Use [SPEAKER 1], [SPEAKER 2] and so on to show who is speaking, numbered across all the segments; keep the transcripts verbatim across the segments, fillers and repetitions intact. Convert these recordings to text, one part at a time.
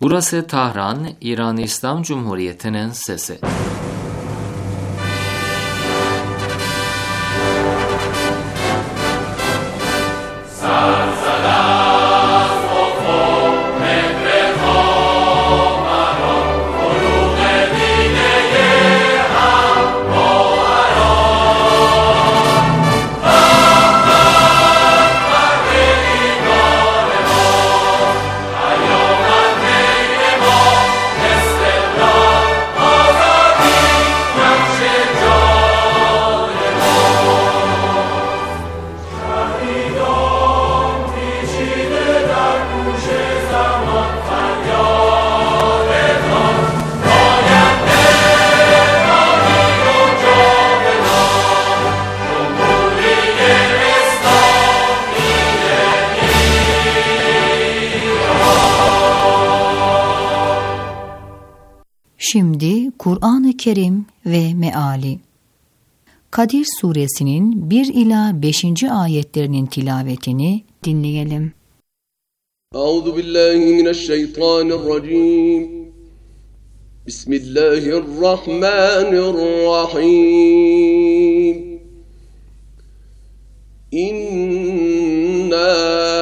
[SPEAKER 1] Burası Tahran, İran İslam Cumhuriyeti'nin sesi.
[SPEAKER 2] Şimdi Kur'an-ı Kerim ve Meali. Kadir Suresinin bir ila beşinci ayetlerinin tilavetini dinleyelim.
[SPEAKER 3] Euzu billahi mineşşeytanirracim. Bismillahirrahmanirrahim. İnna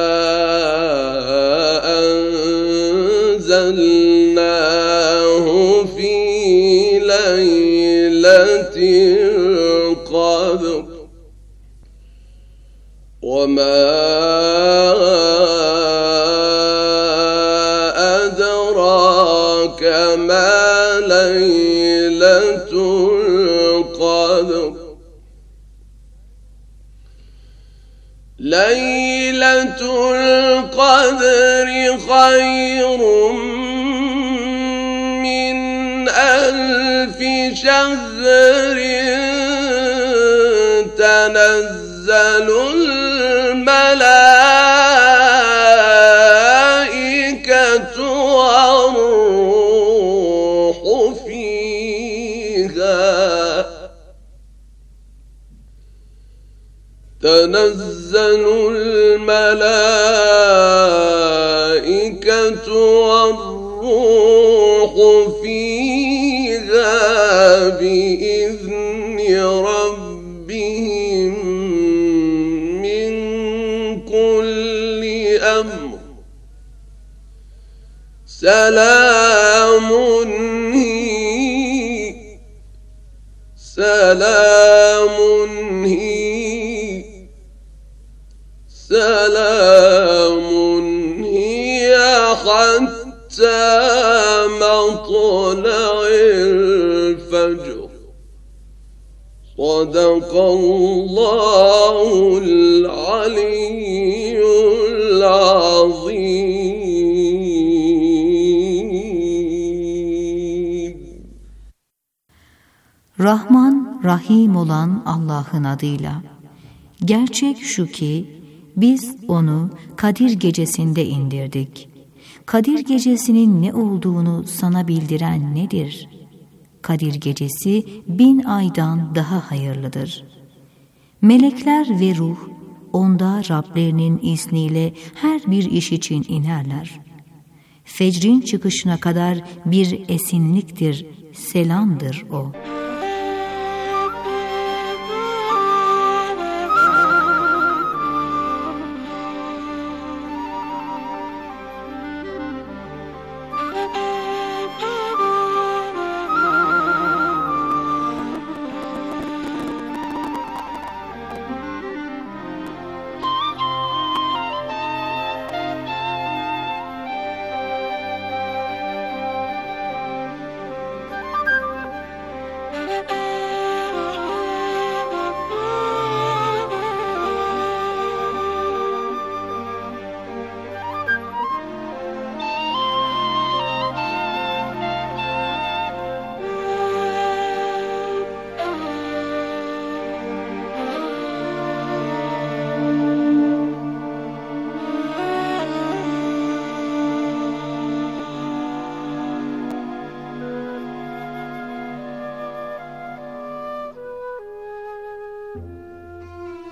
[SPEAKER 3] enzelnahu fi leyletil qadr ve ma adrake ma leyletul qadr. Leyletul qadri hayrun min elfi şehrin tenezzelul melâiketu ve'r-ruhu fîhâ. تنزل الملائكة والروح فيها بإذن ربهم من كل أمر سلام هي سلام هي سلام هي حتى مطلع الفجر. صدق الله العلي العظيم.
[SPEAKER 2] Rahman, Rahim olan Allah'ın adıyla. Gerçek şu ki, biz onu Kadir gecesinde indirdik. Kadir gecesinin ne olduğunu sana bildiren nedir? Kadir gecesi bin aydan daha hayırlıdır. Melekler ve ruh onda Rablerinin izniyle her bir iş için inerler. Fecrin çıkışına kadar bir esinliktir, selamdır o.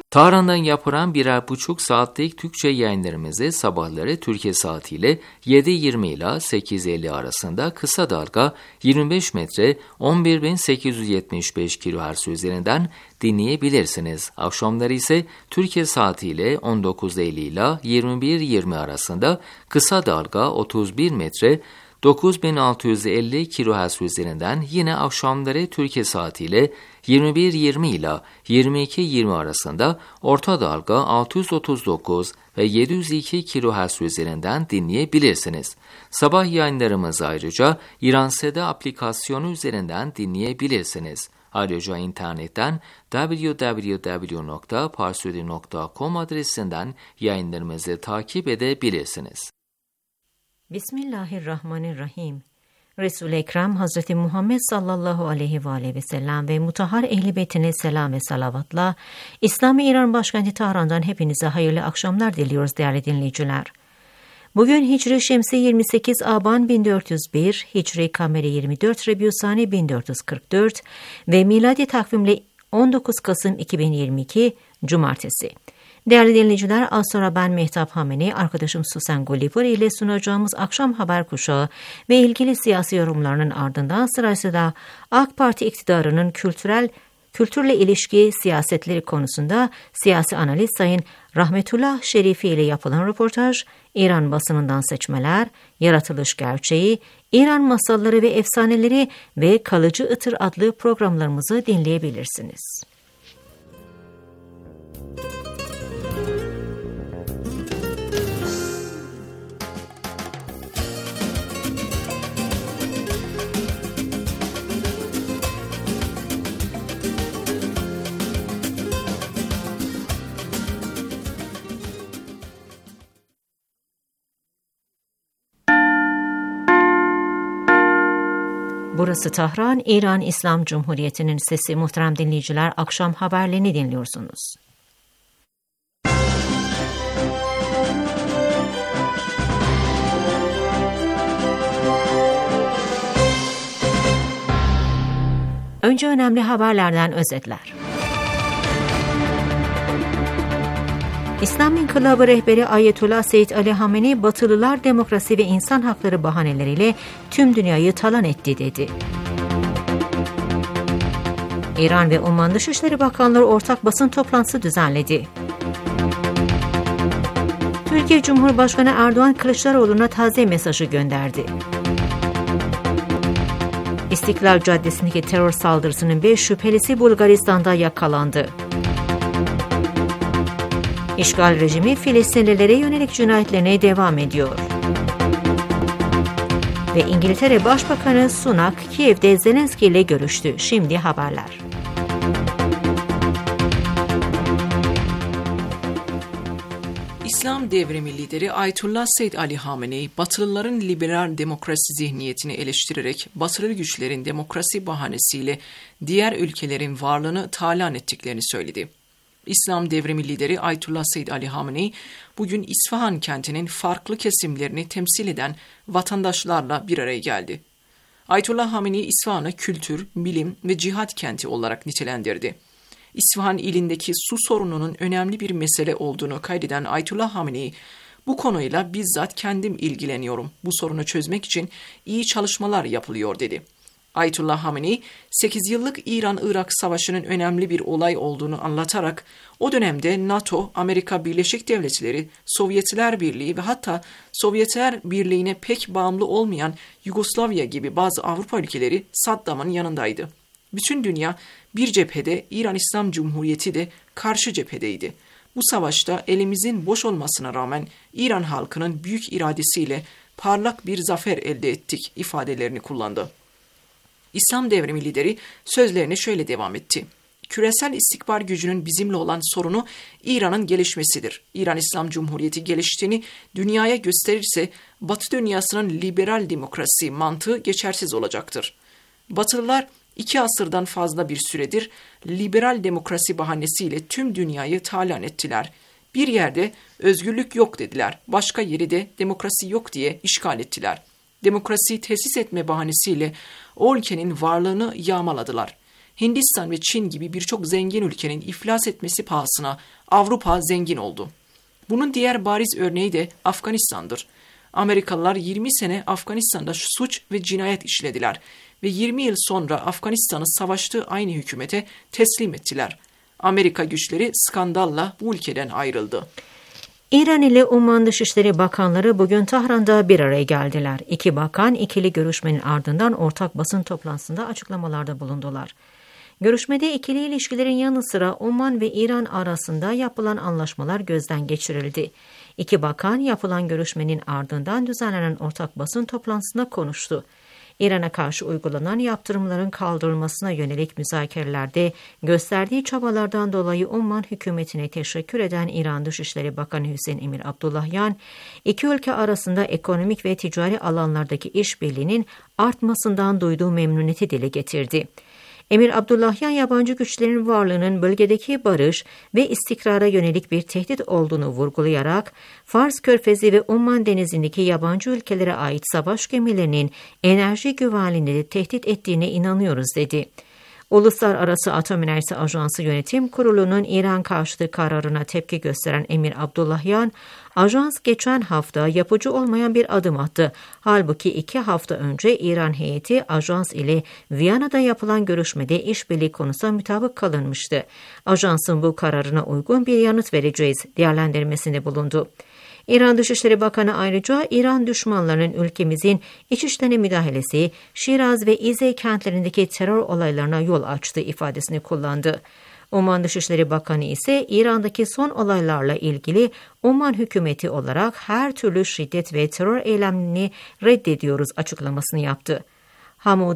[SPEAKER 1] Tahran'dan yapılan birer buçuk saatlik Türkçe yayınlarımızı sabahları Türkiye saatiyle yedi yirmi ile sekiz elli arasında kısa dalga yirmi beş metre on bir bin sekiz yüz yetmiş beş kilohertz üzerinden dinleyebilirsiniz. Akşamları ise Türkiye saatiyle on dokuz elli ile yirmi bir yirmi arasında kısa dalga otuz bir metre dokuz bin altı yüz elli kilohertz üzerinden yine akşamları Türkiye saatiyle yirmi bir yirmi ile yirmi iki yirmi arasında orta dalga altı yüz otuz dokuz ve yedi yüz iki kilohertz üzerinden dinleyebilirsiniz. Sabah yayınlarımızı ayrıca İranseda aplikasyonu üzerinden dinleyebilirsiniz. Ayrıca internetten double-u double-u double-u nokta parsudi nokta com adresinden yayınlarımızı takip edebilirsiniz.
[SPEAKER 4] Bismillahirrahmanirrahim. Resul-i Ekrem Hazreti Muhammed sallallahu aleyhi ve aleyhi ve sellem ve mutahhar ehl-i beytine selam ve salavatla İslami İran başkenti Tahran'dan hepinize hayırlı akşamlar diliyoruz değerli dinleyiciler. Bugün Hicri Şemsi yirmi sekiz Aban bin dört yüz bir, Hicri Kameri yirmi dört Rebiyusani bin dört yüz kırk dört ve miladi takvimle on dokuz Kasım iki bin yirmi iki Cumartesi. Değerli dinleyiciler, az sonra ben Mehtap Hameni, arkadaşım Susan Gulliver ile sunacağımız akşam haber kuşağı ve ilgili siyasi yorumlarının ardından sırasıyla AK Parti iktidarının kültürel kültürle ilişki siyasetleri konusunda siyasi analist Sayın Rahmetullah Şerifi ile yapılan röportaj, İran basınından seçmeler, yaratılış gerçeği, İran masalları ve efsaneleri ve Kalıcı Itır adlı programlarımızı dinleyebilirsiniz. Burası Tahran, İran İslam Cumhuriyeti'nin sesi. Muhterem dinleyiciler, akşam haberlerini dinliyorsunuz. Önce önemli haberlerden özetler. İslam İnkılabı rehberi Ayetullah Seyyid Ali Hamenei, Batılılar demokrasi ve insan hakları bahaneleriyle tüm dünyayı talan etti dedi. İran ve Oman Dışişleri Bakanları ortak basın toplantısı düzenledi. Türkiye Cumhurbaşkanı Erdoğan Kılıçdaroğlu'na taziye mesajı gönderdi. İstiklal Caddesi'ndeki terör saldırısının beş şüphelisi Bulgaristan'da yakalandı. İşgal rejimi Filistinlilere yönelik cinayetlerine devam ediyor. Ve İngiltere Başbakanı Sunak, Kiev'de Zelenski ile görüştü. Şimdi haberler.
[SPEAKER 5] İslam devrimi lideri Ayetullah Seyyid Ali Hamenei, Batılıların liberal demokrasi zihniyetini eleştirerek Batılı güçlerin demokrasi bahanesiyle diğer ülkelerin varlığını talan ettiklerini söyledi. İslam devrimi lideri Ayetullah Seyyid Ali Hamenei, bugün İsfahan kentinin farklı kesimlerini temsil eden vatandaşlarla bir araya geldi. Ayetullah Hamenei, İsfahan'ı kültür, bilim ve cihat kenti olarak nitelendirdi. İsfahan ilindeki su sorununun önemli bir mesele olduğunu kaydeden Ayetullah Hamenei, bu konuyla bizzat kendim ilgileniyorum. Bu sorunu çözmek için iyi çalışmalar yapılıyor dedi. Ayetullah Hamenei, sekiz yıllık İran-Irak Savaşı'nın önemli bir olay olduğunu anlatarak, o dönemde NATO, Amerika Birleşik Devletleri, Sovyetler Birliği ve hatta Sovyetler Birliği'ne pek bağımlı olmayan Yugoslavya gibi bazı Avrupa ülkeleri Saddam'ın yanındaydı. Bütün dünya bir cephede, İran İslam Cumhuriyeti de karşı cephedeydi. Bu savaşta elimizin boş olmasına rağmen İran halkının büyük iradesiyle parlak bir zafer elde ettik ifadelerini kullandı. İslam devrimi lideri sözlerine şöyle devam etti. Küresel istikbar gücünün bizimle olan sorunu İran'ın gelişmesidir. İran İslam Cumhuriyeti geliştiğini dünyaya gösterirse Batı dünyasının liberal demokrasi mantığı geçersiz olacaktır. Batılılar iki asırdan fazla bir süredir liberal demokrasi bahanesiyle tüm dünyayı talan ettiler. Bir yerde özgürlük yok dediler, başka yeri de demokrasi yok diye işgal ettiler. Demokrasiyi tesis etme bahanesiyle o ülkenin varlığını yağmaladılar. Hindistan ve Çin gibi birçok zengin ülkenin iflas etmesi pahasına Avrupa zengin oldu. Bunun diğer bariz örneği de Afganistan'dır. Amerikalılar yirmi sene Afganistan'da suç ve cinayet işlediler ve yirmi yıl sonra Afganistan'ı savaştığı aynı hükümete teslim ettiler. Amerika güçleri skandalla bu ülkeden ayrıldı.
[SPEAKER 4] İran ile Oman Dışişleri Bakanları bugün Tahran'da bir araya geldiler. İki bakan ikili görüşmenin ardından ortak basın toplantısında açıklamalarda bulundular. Görüşmede ikili ilişkilerin yanı sıra Oman ve İran arasında yapılan anlaşmalar gözden geçirildi. İki bakan yapılan görüşmenin ardından düzenlenen ortak basın toplantısında konuştu. İran'a karşı uygulanan yaptırımların kaldırılmasına yönelik müzakerelerde gösterdiği çabalardan dolayı Oman hükümetine teşekkür eden İran Dışişleri Bakanı Hüseyin Emir Abdullahyan, iki ülke arasında ekonomik ve ticari alanlardaki işbirliğinin artmasından duyduğu memnuniyeti dile getirdi. Emir Abdullahyan, yabancı güçlerin varlığının bölgedeki barış ve istikrara yönelik bir tehdit olduğunu vurgulayarak, Fars Körfezi ve Oman Denizi'ndeki yabancı ülkelere ait savaş gemilerinin enerji güvenliğini de tehdit ettiğine inanıyoruz dedi. Uluslararası Atom Enerjisi Ajansı Yönetim Kurulu'nun İran karşıtı kararına tepki gösteren Emir Abdullahyan, ajans geçen hafta yapıcı olmayan bir adım attı. Halbuki iki hafta önce İran heyeti ajans ile Viyana'da yapılan görüşmede işbirliği konusunda mutabık kalınmıştı. Ajansın bu kararına uygun bir yanıt vereceğiz değerlendirmesinde bulundu. İran Dışişleri Bakanı ayrıca İran düşmanlarının ülkemizin iç işlerine müdahalesi, Şiraz ve İzey kentlerindeki terör olaylarına yol açtığı ifadesini kullandı. Oman Dışişleri Bakanı ise İran'daki son olaylarla ilgili Oman hükümeti olarak her türlü şiddet ve terör eylemini reddediyoruz açıklamasını yaptı. Hamud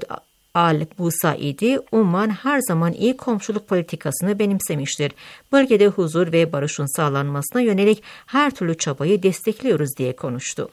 [SPEAKER 4] Al-Busaidi, Oman her zaman iyi komşuluk politikasını benimsemiştir. Bölgede huzur ve barışın sağlanmasına yönelik her türlü çabayı destekliyoruz diye konuştu.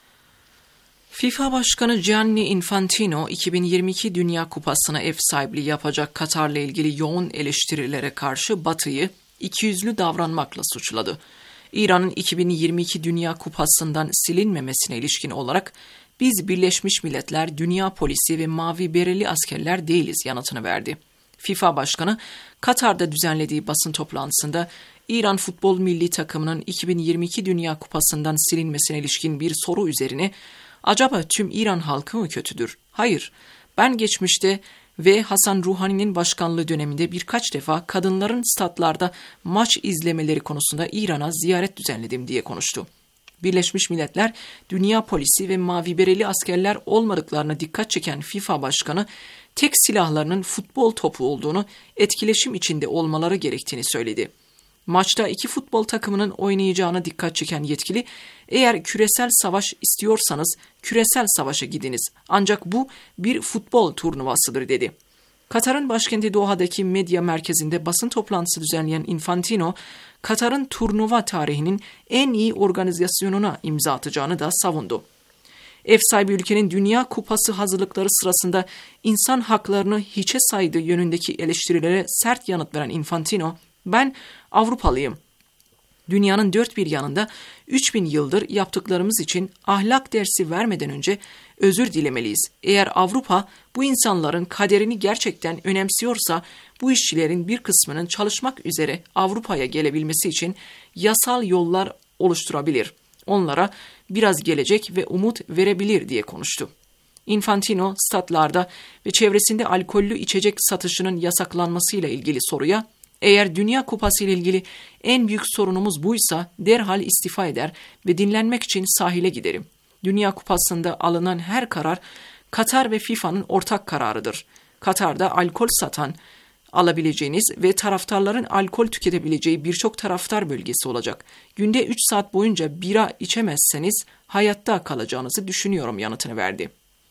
[SPEAKER 5] FIFA Başkanı Gianni Infantino, iki bin yirmi iki Dünya Kupası'na ev sahipliği yapacak Katar'la ilgili yoğun eleştirilere karşı Batı'yı ikiyüzlü davranmakla suçladı. İran'ın iki bin yirmi iki Dünya Kupası'ndan silinmemesine ilişkin olarak "Biz Birleşmiş Milletler, Dünya Polisi ve Mavi Bereli askerler değiliz" yanıtını verdi. FIFA Başkanı, Katar'da düzenlediği basın toplantısında İran futbol milli takımının iki bin yirmi iki Dünya Kupası'ndan silinmesine ilişkin bir soru üzerine "Acaba tüm İran halkı mı kötüdür? Hayır, ben geçmişte ve Hasan Ruhani'nin başkanlığı döneminde birkaç defa kadınların statlarda maç izlemeleri konusunda İran'a ziyaret düzenledim" diye konuştu. Birleşmiş Milletler, Dünya Polisi ve Mavi Bereli askerler olmadıklarına dikkat çeken FIFA Başkanı, tek silahlarının futbol topu olduğunu, etkileşim içinde olmaları gerektiğini söyledi. Maçta iki futbol takımının oynayacağına dikkat çeken yetkili, "Eğer küresel savaş istiyorsanız küresel savaşa gidiniz. Ancak bu bir futbol turnuvasıdır" dedi. Katar'ın başkenti Doha'daki medya merkezinde basın toplantısı düzenleyen Infantino, Katar'ın turnuva tarihinin en iyi organizasyonuna imza atacağını da savundu. Ev sahibi ülkenin Dünya Kupası hazırlıkları sırasında insan haklarını hiçe saydığı yönündeki eleştirilere sert yanıt veren Infantino, "Ben Avrupalıyım. Dünyanın dört bir yanında üç bin yıldır yaptıklarımız için ahlak dersi vermeden önce özür dilemeliyiz. Eğer Avrupa bu insanların kaderini gerçekten önemsiyorsa bu işçilerin bir kısmının çalışmak üzere Avrupa'ya gelebilmesi için yasal yollar oluşturabilir. Onlara biraz gelecek ve umut verebilir" diye konuştu. Infantino, statlarda ve çevresinde alkollü içecek satışının yasaklanmasıyla ilgili soruya, "Eğer Dünya Kupası ile ilgili en büyük sorunumuz buysa derhal istifa eder ve dinlenmek için sahile giderim. Dünya Kupası'nda alınan her karar Katar ve FIFA'nın ortak kararıdır. Katar'da alkol satan alabileceğiniz ve taraftarların alkol tüketebileceği birçok taraftar bölgesi olacak. Günde üç saat boyunca bira içemezseniz hayatta kalacağınızı düşünüyorum" yanıtını verdi.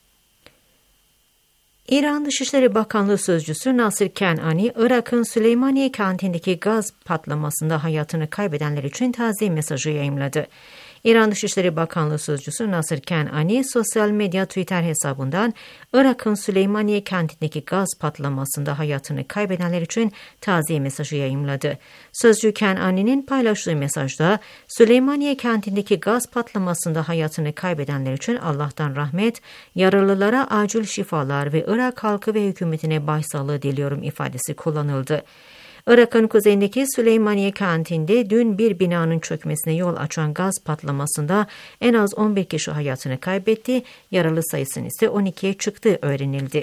[SPEAKER 4] İran Dışişleri Bakanlığı Sözcüsü Nasir Kenani, Irak'ın Süleymaniye kentindeki gaz patlamasında hayatını kaybedenler için taziye mesajı yayımladı. İran Dışişleri Bakanlığı Sözcüsü Nasır Kenani sosyal medya Twitter hesabından Irak'ın Süleymaniye kentindeki gaz patlamasında hayatını kaybedenler için taziye mesajı yayımladı. Sözcü Kenani'nin paylaştığı mesajda Süleymaniye kentindeki gaz patlamasında hayatını kaybedenler için Allah'tan rahmet, yaralılara acil şifalar ve Irak halkı ve hükümetine başsağlığı diliyorum ifadesi kullanıldı. Irak'ın kuzeyindeki Süleymaniye kentinde dün bir binanın çökmesine yol açan gaz patlamasında en az on bir kişi hayatını kaybetti, yaralı sayısının ise on ikiye çıktığı öğrenildi.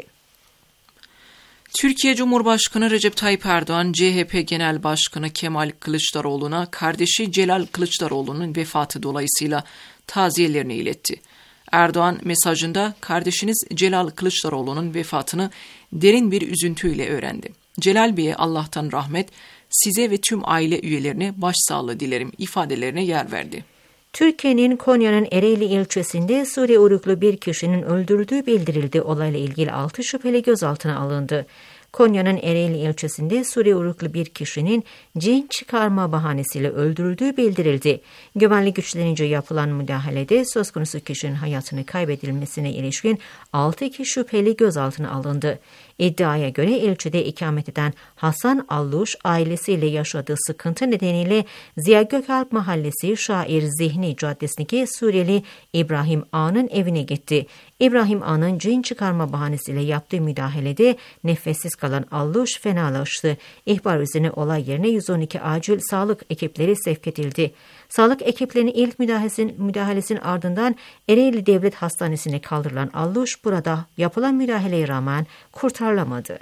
[SPEAKER 5] Türkiye Cumhurbaşkanı Recep Tayyip Erdoğan, C H P Genel Başkanı Kemal Kılıçdaroğlu'na kardeşi Celal Kılıçdaroğlu'nun vefatı dolayısıyla taziyelerini iletti. Erdoğan mesajında kardeşiniz Celal Kılıçdaroğlu'nun vefatını derin bir üzüntüyle öğrendi. Celal Bey'e Allah'tan rahmet, size ve tüm aile üyelerine başsağlığı dilerim ifadelerine yer verdi.
[SPEAKER 4] Türkiye'nin Konya'nın Ereğli ilçesinde Suriye uyruklu bir kişinin öldürüldüğü bildirildi. Olayla ilgili altı şüpheli gözaltına alındı. Konya'nın Ereğli ilçesinde Suriye uyruklu bir kişinin cin çıkarma bahanesiyle öldürüldüğü bildirildi. Güvenlik güçlerince yapılan müdahalede söz konusu kişinin hayatını kaybedilmesine ilişkin altı kişi şüpheli gözaltına alındı. İddiaya göre ilçede ikamet eden Hasan Alluş ailesiyle yaşadığı sıkıntı nedeniyle Ziya Gökalp Mahallesi Şair Zihni Caddesi'ndeki Suriyeli İbrahim A'nın evine gitti. İbrahim A'nın cin çıkarma bahanesiyle yaptığı müdahalede nefessiz kalan Alluş fenalaştı. İhbar üzerine olay yerine yüz on iki acil sağlık ekipleri sevk edildi. Sağlık ekiplerinin ilk müdahalesinin, müdahalesinin ardından Ereğli Devlet Hastanesi'ne kaldırılan Alluş burada yapılan müdahaleye rağmen kurtarılamadı.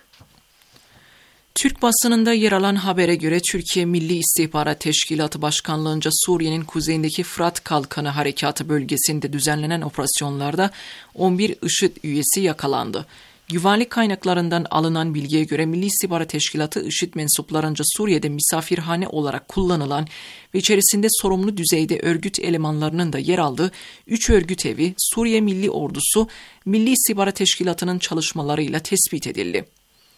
[SPEAKER 5] Türk basınında yer alan habere göre Türkiye Milli İstihbarat Teşkilatı Başkanlığı'nca Suriye'nin kuzeyindeki Fırat Kalkanı Harekatı bölgesinde düzenlenen operasyonlarda on bir IŞİD üyesi yakalandı. Güvenlik kaynaklarından alınan bilgiye göre Milli İstihbarat Teşkilatı IŞİD mensuplarınca Suriye'de misafirhane olarak kullanılan ve içerisinde sorumlu düzeyde örgüt elemanlarının da yer aldığı üç örgüt evi Suriye Milli Ordusu Milli İstihbarat Teşkilatı'nın çalışmalarıyla tespit edildi.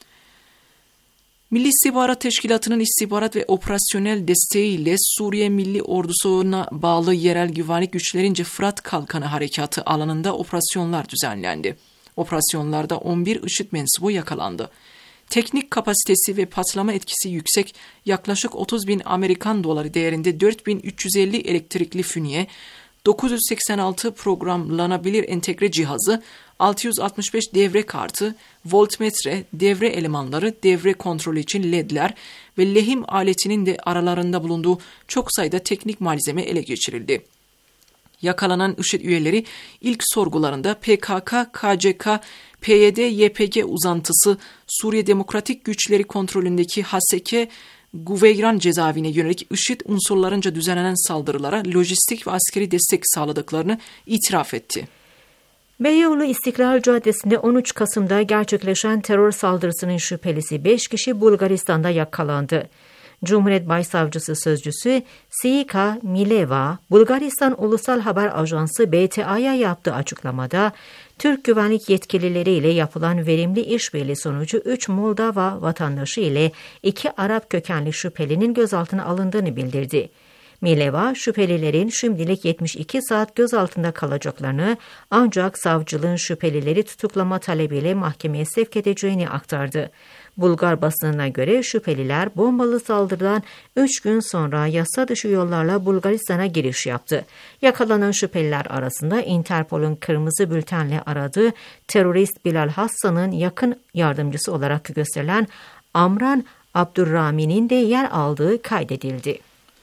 [SPEAKER 5] Milli İstihbarat Teşkilatı'nın istihbarat ve operasyonel desteğiyle Suriye Milli Ordusu'na bağlı yerel güvenlik güçlerince Fırat Kalkanı Harekatı alanında operasyonlar düzenlendi. Operasyonlarda on bir IŞİD mensubu yakalandı. Teknik kapasitesi ve patlama etkisi yüksek yaklaşık otuz bin Amerikan doları değerinde dört bin üç yüz elli elektrikli fünye, dokuz yüz seksen altı programlanabilir entegre cihazı, altı yüz altmış beş devre kartı, voltmetre, devre elemanları, devre kontrolü için ledler ve lehim aletinin de aralarında bulunduğu çok sayıda teknik malzeme ele geçirildi. Yakalanan IŞİD üyeleri ilk sorgularında P K K, K C K, P Y D Y P G uzantısı Suriye Demokratik Güçleri kontrolündeki Haseke, Guveyran cezaevine yönelik IŞİD unsurlarınca düzenlenen saldırılara lojistik ve askeri destek sağladıklarını itiraf etti.
[SPEAKER 4] Beyoğlu İstiklal Caddesi'nde on üç Kasım'da gerçekleşen terör saldırısının şüphelisi beş kişi Bulgaristan'da yakalandı. Cumhuriyet Başsavcısı Sözcüsü Siyika Mileva, Bulgaristan Ulusal Haber Ajansı B T A'ya yaptığı açıklamada, Türk güvenlik yetkilileriyle yapılan verimli işbirliği sonucu üç Moldova vatandaşı ile iki Arap kökenli şüphelinin gözaltına alındığını bildirdi. Mileva, şüphelilerin şimdilik yetmiş iki saat gözaltında kalacaklarını ancak savcılığın şüphelileri tutuklama talebiyle mahkemeye sevk edeceğini aktardı. Bulgar basınına göre şüpheliler bombalı saldırıdan üç gün sonra yasa dışı yollarla Bulgaristan'a giriş yaptı. Yakalanan şüpheliler arasında Interpol'un kırmızı bültenle aradığı terörist Bilal Hassan'ın yakın yardımcısı olarak gösterilen Amran Abdurrahmi'nin de yer aldığı kaydedildi.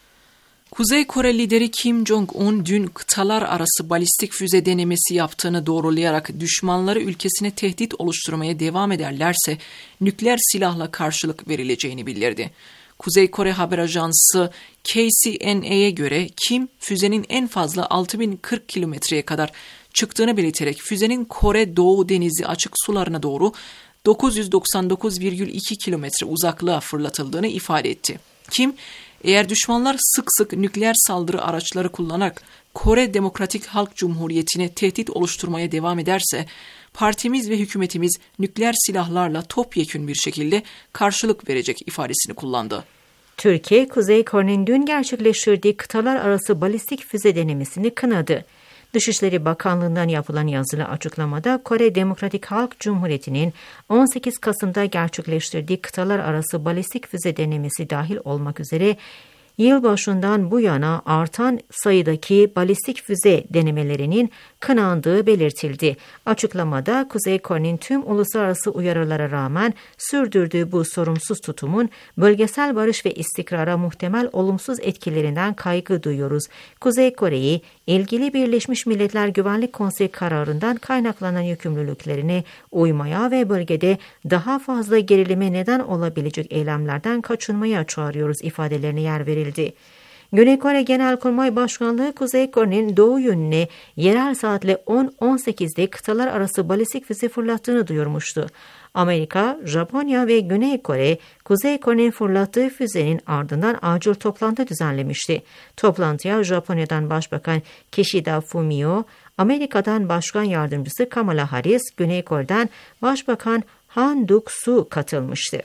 [SPEAKER 5] Kuzey Kore lideri Kim Jong-un dün kıtalar arası balistik füze denemesi yaptığını doğrulayarak düşmanları ülkesine tehdit oluşturmaya devam ederlerse nükleer silahla karşılık verileceğini bildirdi. Kuzey Kore haber ajansı K C N A'ya göre Kim füzenin en fazla altı bin kırk kilometreye kadar çıktığını belirterek füzenin Kore Doğu Denizi açık sularına doğru dokuz yüz doksan dokuz virgül iki kilometre uzaklığa fırlatıldığını ifade etti. Kim, eğer düşmanlar sık sık nükleer saldırı araçları kullanarak Kore Demokratik Halk Cumhuriyeti'ne tehdit oluşturmaya devam ederse, partimiz ve hükümetimiz nükleer silahlarla topyekün bir şekilde karşılık verecek ifadesini kullandı.
[SPEAKER 4] Türkiye, Kuzey Kore'nin dün gerçekleştirdiği kıtalar arası balistik füze denemesini kınadı. Dışişleri Bakanlığı'ndan yapılan yazılı açıklamada Kore Demokratik Halk Cumhuriyeti'nin on sekiz Kasım'da gerçekleştirdiği kıtalar arası balistik füze denemesi dahil olmak üzere yılbaşından bu yana artan sayıdaki balistik füze denemelerinin kınandığı belirtildi. Açıklamada Kuzey Kore'nin tüm uluslararası uyarılara rağmen sürdürdüğü bu sorumsuz tutumun bölgesel barış ve istikrara muhtemel olumsuz etkilerinden kaygı duyuyoruz. Kuzey Kore'yi ilgili Birleşmiş Milletler Güvenlik Konseyi kararından kaynaklanan yükümlülüklerine uymaya ve bölgede daha fazla gerilime neden olabilecek eylemlerden kaçınmaya çağırıyoruz ifadelerine yer verildi. Güney Kore Genelkurmay Başkanlığı Kuzey Kore'nin doğu yönüne yerel saatle on on sekizde kıtalar arası balistik füze fırlattığını duyurmuştu. Amerika, Japonya ve Güney Kore, Kuzey Kore'nin fırlattığı füzenin ardından acil toplantı düzenlemişti. Toplantıya Japonya'dan Başbakan Kishida Fumio, Amerika'dan Başkan Yardımcısı Kamala Harris, Güney Kore'den Başbakan Han Duck-soo katılmıştı.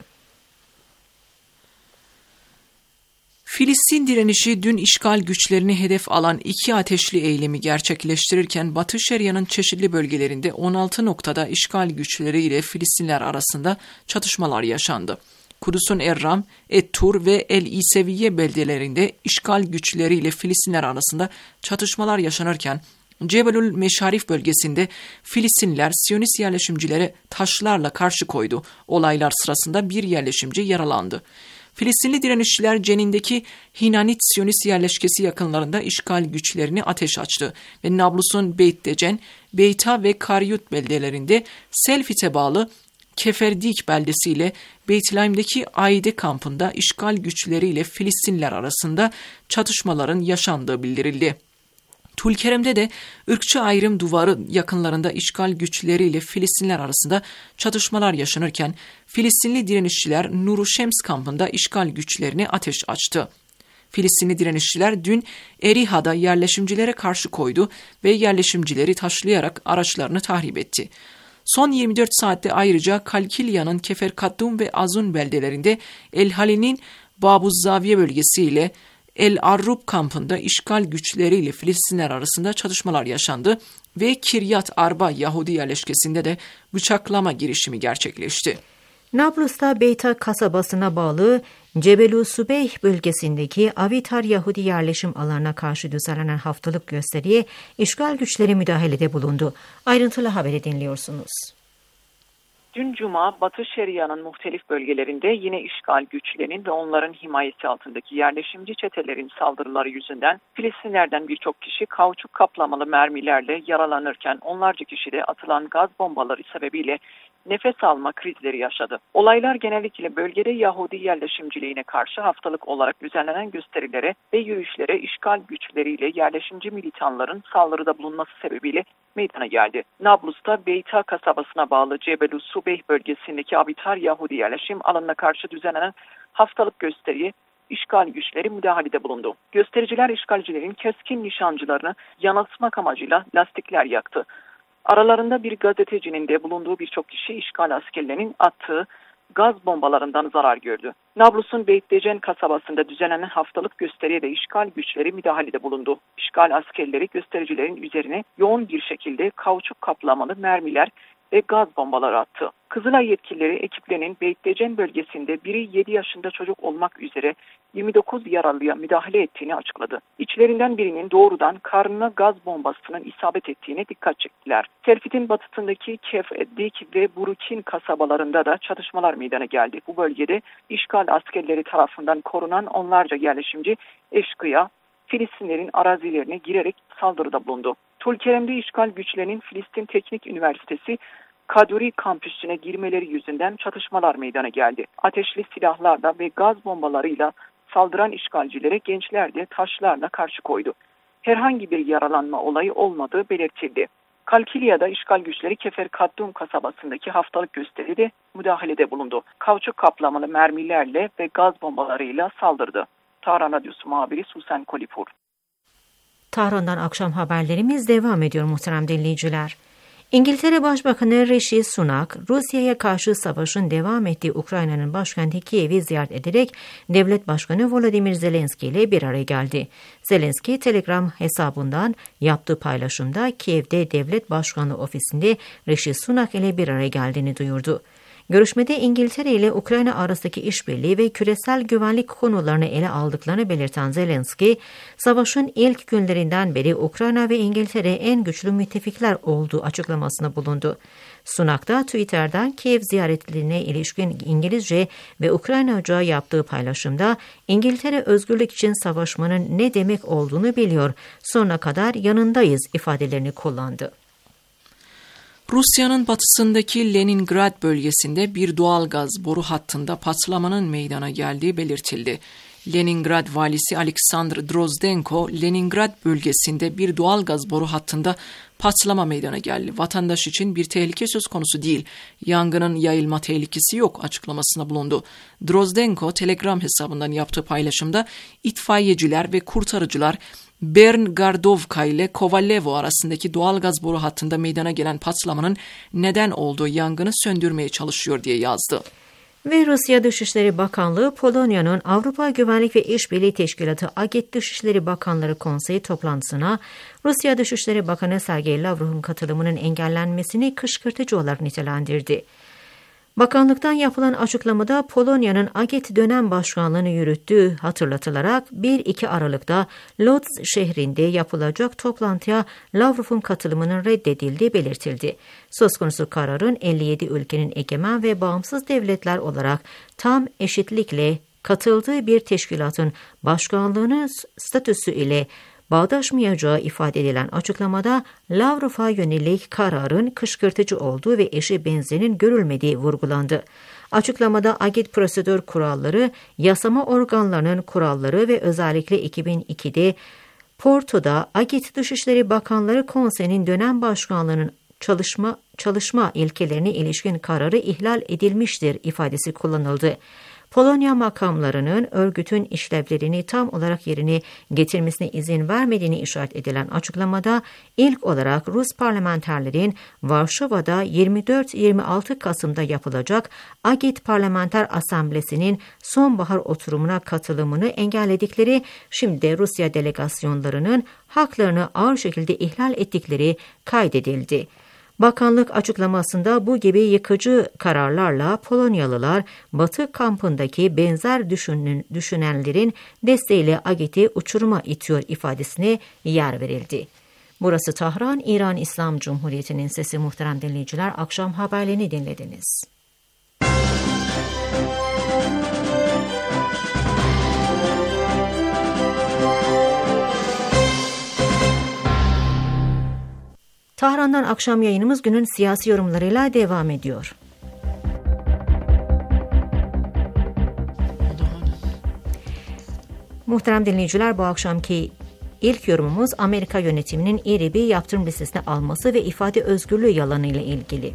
[SPEAKER 5] Filistin direnişi dün işgal güçlerini hedef alan iki ateşli eylemi gerçekleştirirken Batı Şeria'nın çeşitli bölgelerinde on altı noktada işgal güçleri ile Filistinler arasında çatışmalar yaşandı. Kudüs'ün Erram, Et-Tur ve El-İseviye beldelerinde işgal güçleri ile Filistinler arasında çatışmalar yaşanırken Cebelül Meşarif bölgesinde Filistinliler Siyonist yerleşimcilere taşlarla karşı koydu. Olaylar sırasında bir yerleşimci yaralandı. Filistinli direnişçiler Cenin'deki Hinanit Siyonist yerleşkesi yakınlarında işgal güçlerini ateş açtı ve Nablus'un Beit Decen, Beyta ve Karyut beldelerinde Selfit'e bağlı Keferdik beldesiyle Beytlaim'deki Aide kampında işgal güçleriyle Filistinliler arasında çatışmaların yaşandığı bildirildi. Tulkerem'de de ırkçı ayrım duvarı yakınlarında işgal güçleriyle Filistinler arasında çatışmalar yaşanırken Filistinli direnişçiler Nuru Şems kampında işgal güçlerini ateş açtı. Filistinli direnişçiler dün Eriha'da yerleşimcilere karşı koydu ve yerleşimcileri taşlayarak araçlarını tahrip etti. Son yirmi dört saatte ayrıca Kalkilya'nın Kefer Kaddum ve Azun beldelerinde El Halil'in Babuz Zaviye bölgesiyle El Arrub kampında işgal güçleriyle Filistinler arasında çatışmalar yaşandı ve Kiryat Arba Yahudi yerleşkesinde de bıçaklama girişimi gerçekleşti.
[SPEAKER 4] Nablus'ta Beyta kasabasına bağlı Cebelü Subeyh bölgesindeki Avitar Yahudi yerleşim alanına karşı düzenlenen haftalık gösteriye işgal güçleri müdahalede bulundu. Ayrıntılı haberi dinliyorsunuz.
[SPEAKER 6] Dün Cuma, Batı Şeria'nın muhtelif bölgelerinde yine işgal güçlerinin ve onların himayesi altındaki yerleşimci çetelerin saldırıları yüzünden Filistinlerden birçok kişi kauçuk kaplamalı mermilerle yaralanırken onlarca kişi de atılan gaz bombaları sebebiyle nefes alma krizleri yaşadı. Olaylar genellikle bölgede Yahudi yerleşimciliğine karşı haftalık olarak düzenlenen gösterilere ve yürüyüşlere işgal güçleriyle yerleşimci militanların saldırıda bulunması sebebiyle meydana geldi. Nablus'ta Beyta kasabasına bağlı Cebelü Subeyh bölgesindeki Abitar Yahudi yerleşim alanına karşı düzenlenen haftalık gösteriye işgal güçleri müdahalede bulundu. Göstericiler işgalcilerin keskin nişancılarını yanıltmak amacıyla lastikler yaktı. Aralarında bir gazetecinin de bulunduğu birçok kişi işgal askerlerinin attığı gaz bombalarından zarar gördü. Nablus'un Beit Decen kasabasında düzenlenen haftalık gösteriye de işgal güçleri müdahalede bulundu. İşgal askerleri göstericilerin üzerine yoğun bir şekilde kauçuk kaplamalı mermiler ve gaz bombaları attı. Kızılay yetkilileri ekiplerinin Beit Decen bölgesinde biri yedi yaşında çocuk olmak üzere yirmi dokuz yaralıya müdahale ettiğini açıkladı. İçlerinden birinin doğrudan karnına gaz bombasının isabet ettiğine dikkat çektiler. Selfit'in batısındaki Kefdik ve Burukin kasabalarında da çatışmalar meydana geldi. Bu bölgede işgal askerleri tarafından korunan onlarca yerleşimci eşkıya Filistinlerin arazilerine girerek saldırıda bulundu. Tulkerem'de işgal güçlerinin Filistin Teknik Üniversitesi Kaduri kampüsüne girmeleri yüzünden çatışmalar meydana geldi. Ateşli silahlarla ve gaz bombalarıyla saldıran işgalcilere gençler de taşlarla karşı koydu. Herhangi bir yaralanma olayı olmadığı belirtildi. Kalkilya'da işgal güçleri Kefer Kaddum kasabasındaki haftalık gösteride müdahalede bulundu. Kauçuk kaplamalı mermilerle ve gaz bombalarıyla saldırdı. Tahran Radyosu muhabiri Susan Kolipur.
[SPEAKER 4] Tahran'dan akşam haberlerimiz devam ediyor muhterem dinleyiciler. İngiltere Başbakanı Rishi Sunak, Rusya'ya karşı savaşın devam ettiği Ukrayna'nın başkenti Kiev'i ziyaret ederek Devlet Başkanı Volodymyr Zelenskiy ile bir araya geldi. Zelenskiy, Telegram hesabından yaptığı paylaşımda Kiev'de Devlet Başkanı ofisinde Rishi Sunak ile bir araya geldiğini duyurdu. Görüşmede İngiltere ile Ukrayna arasındaki işbirliği ve küresel güvenlik konularını ele aldıklarını belirten Zelenskiy, savaşın ilk günlerinden beri Ukrayna ve İngiltere en güçlü müttefikler olduğu açıklamasında bulundu. Sunak da Twitter'dan Kiev ziyaretlerine ilişkin İngilizce ve Ukraynaca yaptığı paylaşımda İngiltere özgürlük için savaşmanın ne demek olduğunu biliyor, sonuna kadar yanındayız ifadelerini kullandı.
[SPEAKER 5] Rusya'nın batısındaki Leningrad bölgesinde bir doğalgaz boru hattında patlamanın meydana geldiği belirtildi. Leningrad valisi Alexander Drozdenko, Leningrad bölgesinde bir doğalgaz boru hattında patlama meydana geldi. Vatandaş için bir tehlike söz konusu değil, yangının yayılma tehlikesi yok açıklamasında bulundu. Drozdenko, Telegram hesabından yaptığı paylaşımda itfaiyeciler ve kurtarıcılar Berngardovka ile Kovalevo arasındaki doğalgaz boru hattında meydana gelen patlamanın neden olduğu yangını söndürmeye çalışıyor diye yazdı.
[SPEAKER 4] Ve Rusya Dışişleri Bakanlığı, Polonya'nın Avrupa Güvenlik ve İşbirliği Teşkilatı A G E T Dışişleri Bakanları Konseyi toplantısına Rusya Dışişleri Bakanı Sergey Lavrov'un katılımının engellenmesini kışkırtıcı olarak nitelendirdi. Bakanlıktan yapılan açıklamada Polonya'nın A G E T dönem başkanlığını yürüttüğü hatırlatılarak bir iki Aralık'ta Lodz şehrinde yapılacak toplantıya Lavrov'un katılımının reddedildiği belirtildi. Söz konusu kararın elli yedi ülkenin egemen ve bağımsız devletler olarak tam eşitlikle katıldığı bir teşkilatın başkanlığının statüsü ile bağdaşmayacağı ifade edilen açıklamada Lavrov'a yönelik kararın kışkırtıcı olduğu ve eşi benzerinin görülmediği vurgulandı. Açıklamada A G E T prosedür kuralları, yasama organlarının kuralları ve özellikle iki bin ikide Porto'da A G E T Dışişleri Bakanları Konseyi'nin dönem başkanlığının çalışma çalışma ilkelerine ilişkin kararı ihlal edilmiştir ifadesi kullanıldı. Polonya makamlarının örgütün işlevlerini tam olarak yerine getirmesine izin vermediğini işaret edilen açıklamada ilk olarak Rus parlamenterlerin Varşova'da yirmi dört yirmi altı Kasım'da yapılacak A G E T Parlamenter Asamblesi'nin sonbahar oturumuna katılımını engelledikleri, şimdi de Rusya delegasyonlarının haklarını ağır şekilde ihlal ettikleri kaydedildi. Bakanlık açıklamasında bu gibi yıkıcı kararlarla Polonyalılar Batı kampındaki benzer düşünün, düşünenlerin desteğiyle A G E T'i uçuruma itiyor ifadesine yer verildi. Burası Tahran, İran İslam Cumhuriyeti'nin sesi. Muhterem dinleyiciler, akşam haberlerini dinlediniz. Tahran'dan akşam yayınımız günün siyasi yorumlarıyla devam ediyor. Muhterem dinleyiciler, bu akşamki ilk yorumumuz Amerika yönetiminin İRİB'i yaptırım listesine alması ve ifade özgürlüğü yalanıyla ilgili.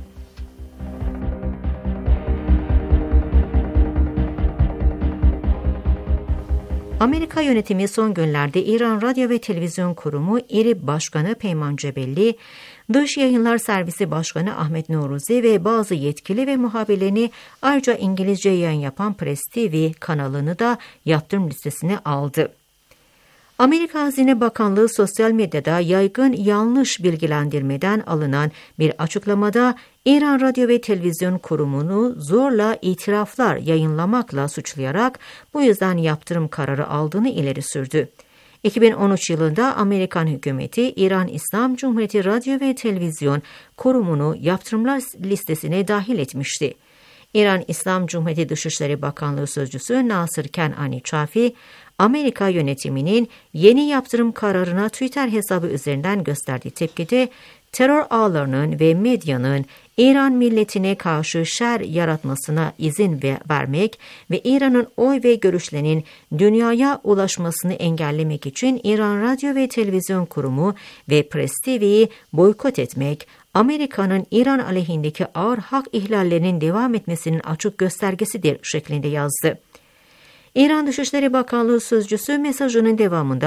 [SPEAKER 4] Amerika yönetimi son günlerde İran Radyo ve Televizyon Kurumu İRİB Başkanı Peyman Cebelli, Dış Yayınlar Servisi Başkanı Ahmet Noruzi ve bazı yetkili ve muhabirlerini, ayrıca İngilizce yayın yapan Press T V kanalını da yaptırım listesine aldı. Amerika Hazine Bakanlığı sosyal medyada yaygın yanlış bilgilendirmeden alınan bir açıklamada İran Radyo ve Televizyon Kurumu'nu zorla itiraflar yayınlamakla suçlayarak bu yüzden yaptırım kararı aldığını ileri sürdü. iki bin on üç yılında Amerikan hükümeti İran İslam Cumhuriyeti Radyo ve Televizyon Kurumu'nu yaptırımlar listesine dahil etmişti. İran İslam Cumhuriyeti Dışişleri Bakanlığı Sözcüsü Nasır Kenani Çafi, Amerika yönetiminin yeni yaptırım kararına Twitter hesabı üzerinden gösterdiği tepkide, terör ağlarının ve medyanın İran milletine karşı şer yaratmasına izin vermek ve İran'ın oy ve görüşlerinin dünyaya ulaşmasını engellemek için İran Radyo ve Televizyon Kurumu ve Press T V'yi boykot etmek, Amerika'nın İran aleyhindeki ağır hak ihlallerinin devam etmesinin açık göstergesidir şeklinde yazdı. İran Dışişleri Bakanlığı Sözcüsü mesajının devamında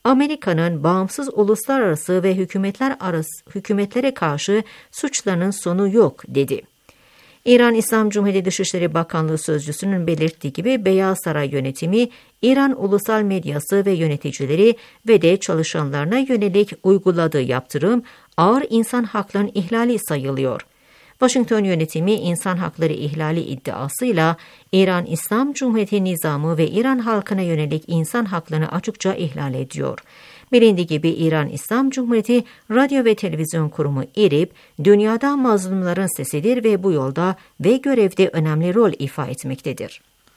[SPEAKER 4] Amerika'nın bağımsız uluslararası ve hükümetler arası hükümetlere karşı suçlarının sonu yok dedi. İran İslam Cumhuriyeti Dışişleri Bakanlığı Sözcüsü'nün belirttiği gibi Beyaz Saray yönetimi, İran ulusal medyası ve yöneticileri ve de çalışanlarına yönelik uyguladığı yaptırım ağır insan haklarının ihlali sayılıyor. Washington yönetimi insan hakları ihlali iddiasıyla İran İslam Cumhuriyeti nizamı ve İran halkına yönelik insan haklarını açıkça ihlal ediyor. Bilindiği gibi İran İslam Cumhuriyeti Radyo ve Televizyon Kurumu İ R İ B, dünyada mazlumların sesidir ve bu yolda ve görevde önemli rol ifa etmektedir.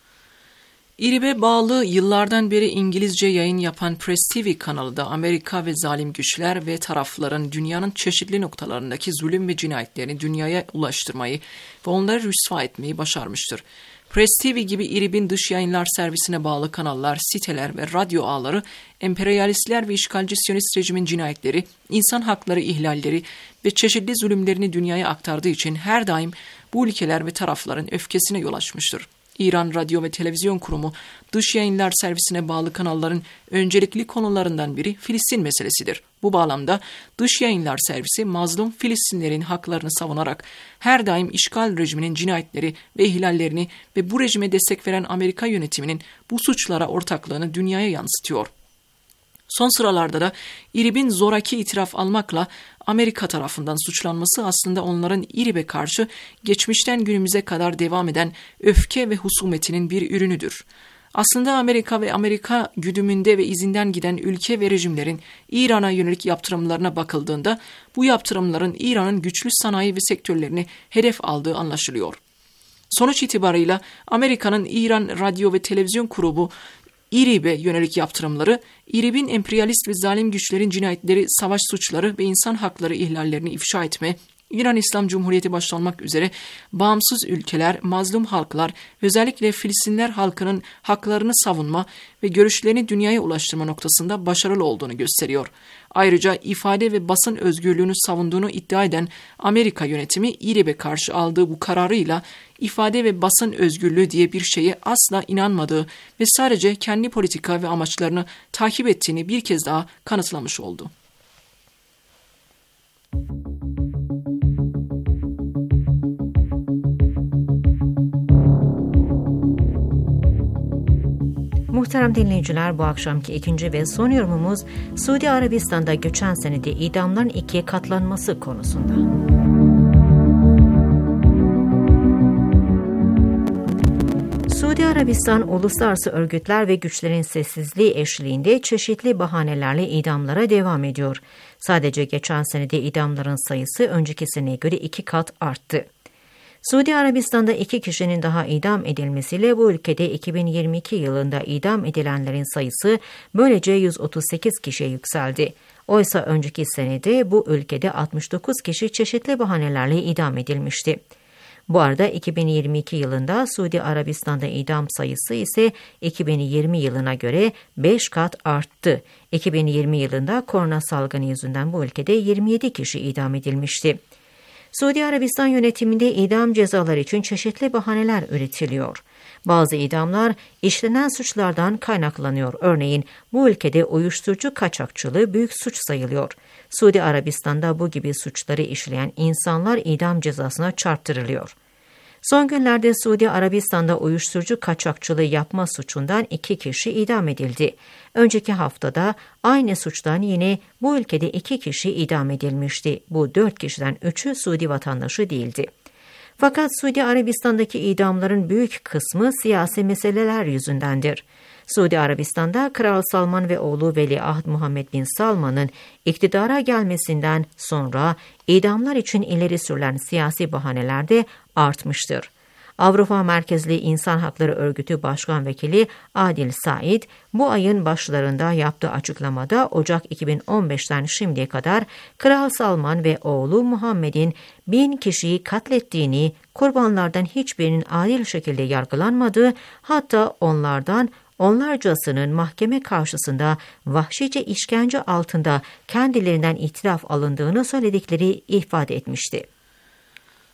[SPEAKER 5] İ R İ B'e bağlı yıllardan beri İngilizce yayın yapan Press T V kanalı da Amerika ve zalim güçler ve tarafların dünyanın çeşitli noktalarındaki zulüm ve cinayetlerini dünyaya ulaştırmayı ve onları rüsva etmeyi başarmıştır. Press T V gibi İ R İ B'in dış yayınlar servisine bağlı kanallar, siteler ve radyo ağları, emperyalistler ve işgalci Siyonist rejimin cinayetleri, insan hakları ihlalleri ve çeşitli zulümlerini dünyaya aktardığı için her daim bu ülkeler ve tarafların öfkesine yol açmıştır. İran Radyo ve Televizyon Kurumu, dış yayınlar servisine bağlı kanalların öncelikli konularından biri Filistin meselesidir. Bu bağlamda dış yayınlar servisi mazlum Filistinlerin haklarını savunarak her daim işgal rejiminin cinayetleri ve ihlallerini ve bu rejime destek veren Amerika yönetiminin bu suçlara ortaklığını dünyaya yansıtıyor. Son sıralarda da İ R İ B'in zoraki itiraf almakla Amerika tarafından suçlanması aslında onların İ R İ B'e karşı geçmişten günümüze kadar devam eden öfke ve husumetinin bir ürünüdür. Aslında Amerika ve Amerika güdümünde ve izinden giden ülke ve rejimlerin İran'a yönelik yaptırımlarına bakıldığında bu yaptırımların İran'ın güçlü sanayi ve sektörlerini hedef aldığı anlaşılıyor. Sonuç itibarıyla Amerika'nın İran Radyo ve Televizyon Kurumu İ R İ B'e yönelik yaptırımları, İ R İ B'in emperyalist ve zalim güçlerin cinayetleri, savaş suçları ve insan hakları ihlallerini ifşa etme, İran İslam Cumhuriyeti başta olmak üzere bağımsız ülkeler, mazlum halklar ve özellikle Filistinler halkının haklarını savunma ve görüşlerini dünyaya ulaştırma noktasında başarılı olduğunu gösteriyor. Ayrıca ifade ve basın özgürlüğünü savunduğunu iddia eden Amerika yönetimi İ R İ B'e karşı aldığı bu kararıyla ifade ve basın özgürlüğü diye bir şeye asla inanmadığı ve sadece kendi politika ve amaçlarını takip ettiğini bir kez daha kanıtlamış oldu.
[SPEAKER 4] Muhterem dinleyiciler, bu akşamki ikinci ve son yorumumuz Suudi Arabistan'da geçen senede idamların ikiye katlanması konusunda. Suudi Arabistan, uluslararası örgütler ve güçlerin sessizliği eşliğinde çeşitli bahanelerle idamlara devam ediyor. Sadece geçen senede idamların sayısı önceki seneye göre iki kat arttı. Suudi Arabistan'da iki kişinin daha idam edilmesiyle bu ülkede iki bin yirmi iki yılında idam edilenlerin sayısı böylece yüz otuz sekiz kişiye yükseldi. Oysa önceki senede bu ülkede altmış dokuz kişi çeşitli bahanelerle idam edilmişti. Bu arada iki bin yirmi iki yılında Suudi Arabistan'da idam sayısı ise iki bin yirmi yılına göre beş kat arttı. iki bin yirmi yılında korona salgını yüzünden bu ülkede yirmi yedi kişi idam edilmişti. Suudi Arabistan yönetiminde idam cezaları için çeşitli bahaneler üretiliyor. Bazı idamlar işlenen suçlardan kaynaklanıyor. Örneğin bu ülkede uyuşturucu kaçakçılığı büyük suç sayılıyor. Suudi Arabistan'da bu gibi suçları işleyen insanlar idam cezasına çarptırılıyor. Son günlerde Suudi Arabistan'da uyuşturucu kaçakçılığı yapma suçundan iki kişi idam edildi. Önceki haftada aynı suçtan yine bu ülkede iki kişi idam edilmişti. Bu dört kişiden üçü Suudi vatandaşı değildi. Fakat Suudi Arabistan'daki idamların büyük kısmı siyasi meseleler yüzündendir. Suudi Arabistan'da Kral Salman ve oğlu Veliaht Muhammed bin Salman'ın iktidara gelmesinden sonra idamlar için ileri sürülen siyasi bahaneler de artmıştır. Avrupa Merkezli İnsan Hakları Örgütü Başkan Vekili Adil Said, bu ayın başlarında yaptığı açıklamada Ocak iki bin on beşten şimdiye kadar Kral Salman ve oğlu Muhammed'in bin kişiyi katlettiğini, kurbanlardan hiçbirinin adil şekilde yargılanmadığı, hatta onlardan onlarcasının mahkeme karşısında vahşice işkence altında kendilerinden itiraf alındığını söyledikleri ifade etmişti.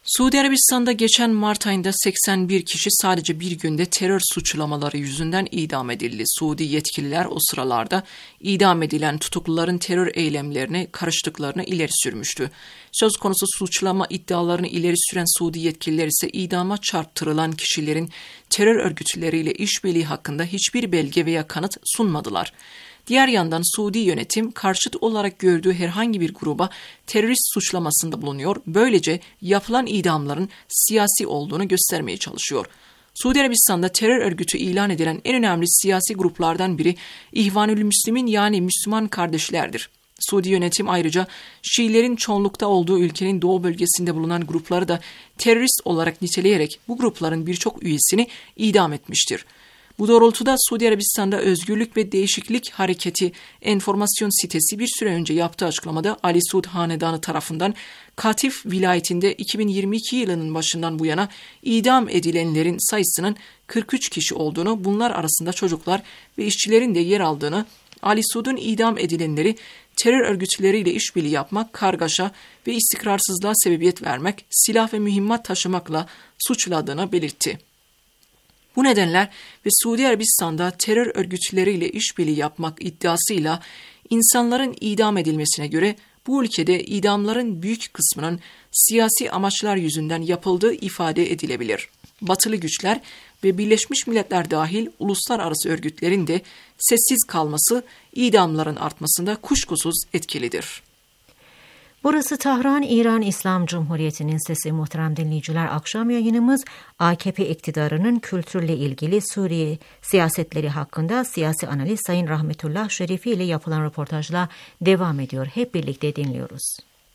[SPEAKER 5] Suudi Arabistan'da geçen Mart ayında seksen bir kişi sadece bir günde terör suçlamaları yüzünden idam edildi. Suudi yetkililer o sıralarda idam edilen tutukluların terör eylemlerine karıştıklarını ileri sürmüştü. Söz konusu suçlama iddialarını ileri süren Suudi yetkililer ise idama çarptırılan kişilerin terör örgütleriyle işbirliği hakkında hiçbir belge veya kanıt sunmadılar. Diğer yandan Suudi yönetim karşıt olarak gördüğü herhangi bir gruba terörist suçlamasında bulunuyor. Böylece yapılan idamların siyasi olduğunu göstermeye çalışıyor. Suudi Arabistan'da terör örgütü ilan edilen en önemli siyasi gruplardan biri İhvanülmüslimin yani Müslüman kardeşlerdir. Suudi yönetim ayrıca Şiilerin çoğunlukta olduğu ülkenin doğu bölgesinde bulunan grupları da terörist olarak niteleyerek bu grupların birçok üyesini idam etmiştir. Bu doğrultuda Suudi Arabistan'da Özgürlük ve Değişiklik Hareketi enformasyon sitesi bir süre önce yaptığı açıklamada Ali Suud Hanedanı tarafından Katif vilayetinde iki bin yirmi iki yılının başından bu yana idam edilenlerin sayısının kırk üç kişi olduğunu, bunlar arasında çocuklar ve işçilerin de yer aldığını, Ali Suud'un idam edilenleri terör örgütleriyle işbirliği yapmak, kargaşa ve istikrarsızlığa sebebiyet vermek, silah ve mühimmat taşımakla suçladığını belirtti. Bu nedenler ve Suudi Arabistan'da terör örgütleriyle işbirliği yapmak iddiasıyla insanların idam edilmesine göre bu ülkede idamların büyük kısmının siyasi amaçlar yüzünden yapıldığı ifade edilebilir. Batılı güçler ve Birleşmiş Milletler dahil uluslararası örgütlerin de sessiz kalması idamların artmasında kuşkusuz etkilidir.
[SPEAKER 4] Burası Tahran, İran İslam Cumhuriyeti'nin sesi. Muhterem dinleyiciler, akşam yayınımız A K P iktidarının kültürle ilgili Suriye siyasetleri hakkında siyasi analiz Sayın Rahmetullah Şerifi ile yapılan röportajla devam ediyor. Hep birlikte dinliyoruz.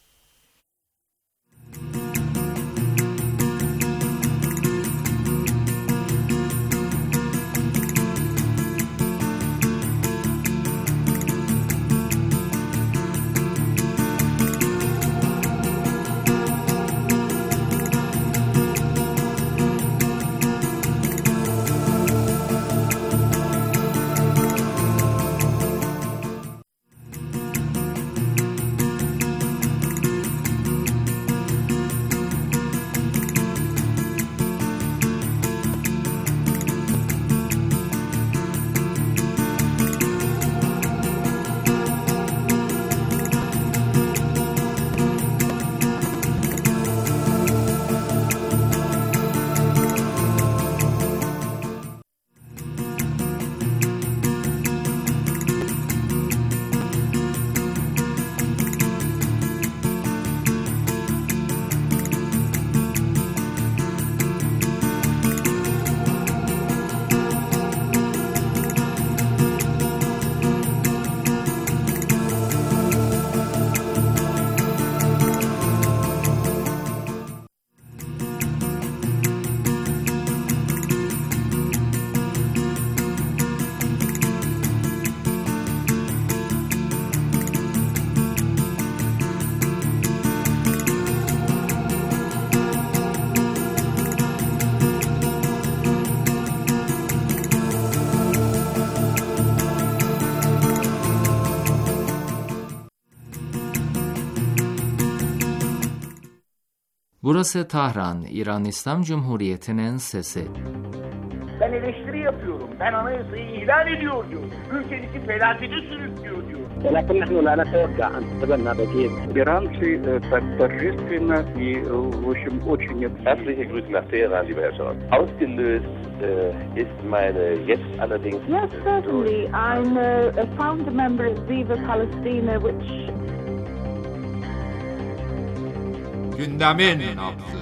[SPEAKER 1] Burası Tahran, İran İslam Cumhuriyeti'nin sesi.
[SPEAKER 7] Ben eleştiri yapıyorum. Ben anayasayı ihlal ediyor diyor. Ülkenizi felakete sürüklüyor diyor.
[SPEAKER 8] ولكن نحن لا نتوقع أن تصيبنا بكير.
[SPEAKER 9] Иранцы торжественно и, в общем, очень...
[SPEAKER 10] Herzliche Grüße nach Teheran, lieber Herr Scholz. Ausgelöst äh, ist meine jetzt allerdings...
[SPEAKER 11] Yes, certainly. I'm a, a founder member of Viva Palestina, which...
[SPEAKER 12] Gündemin nabzı.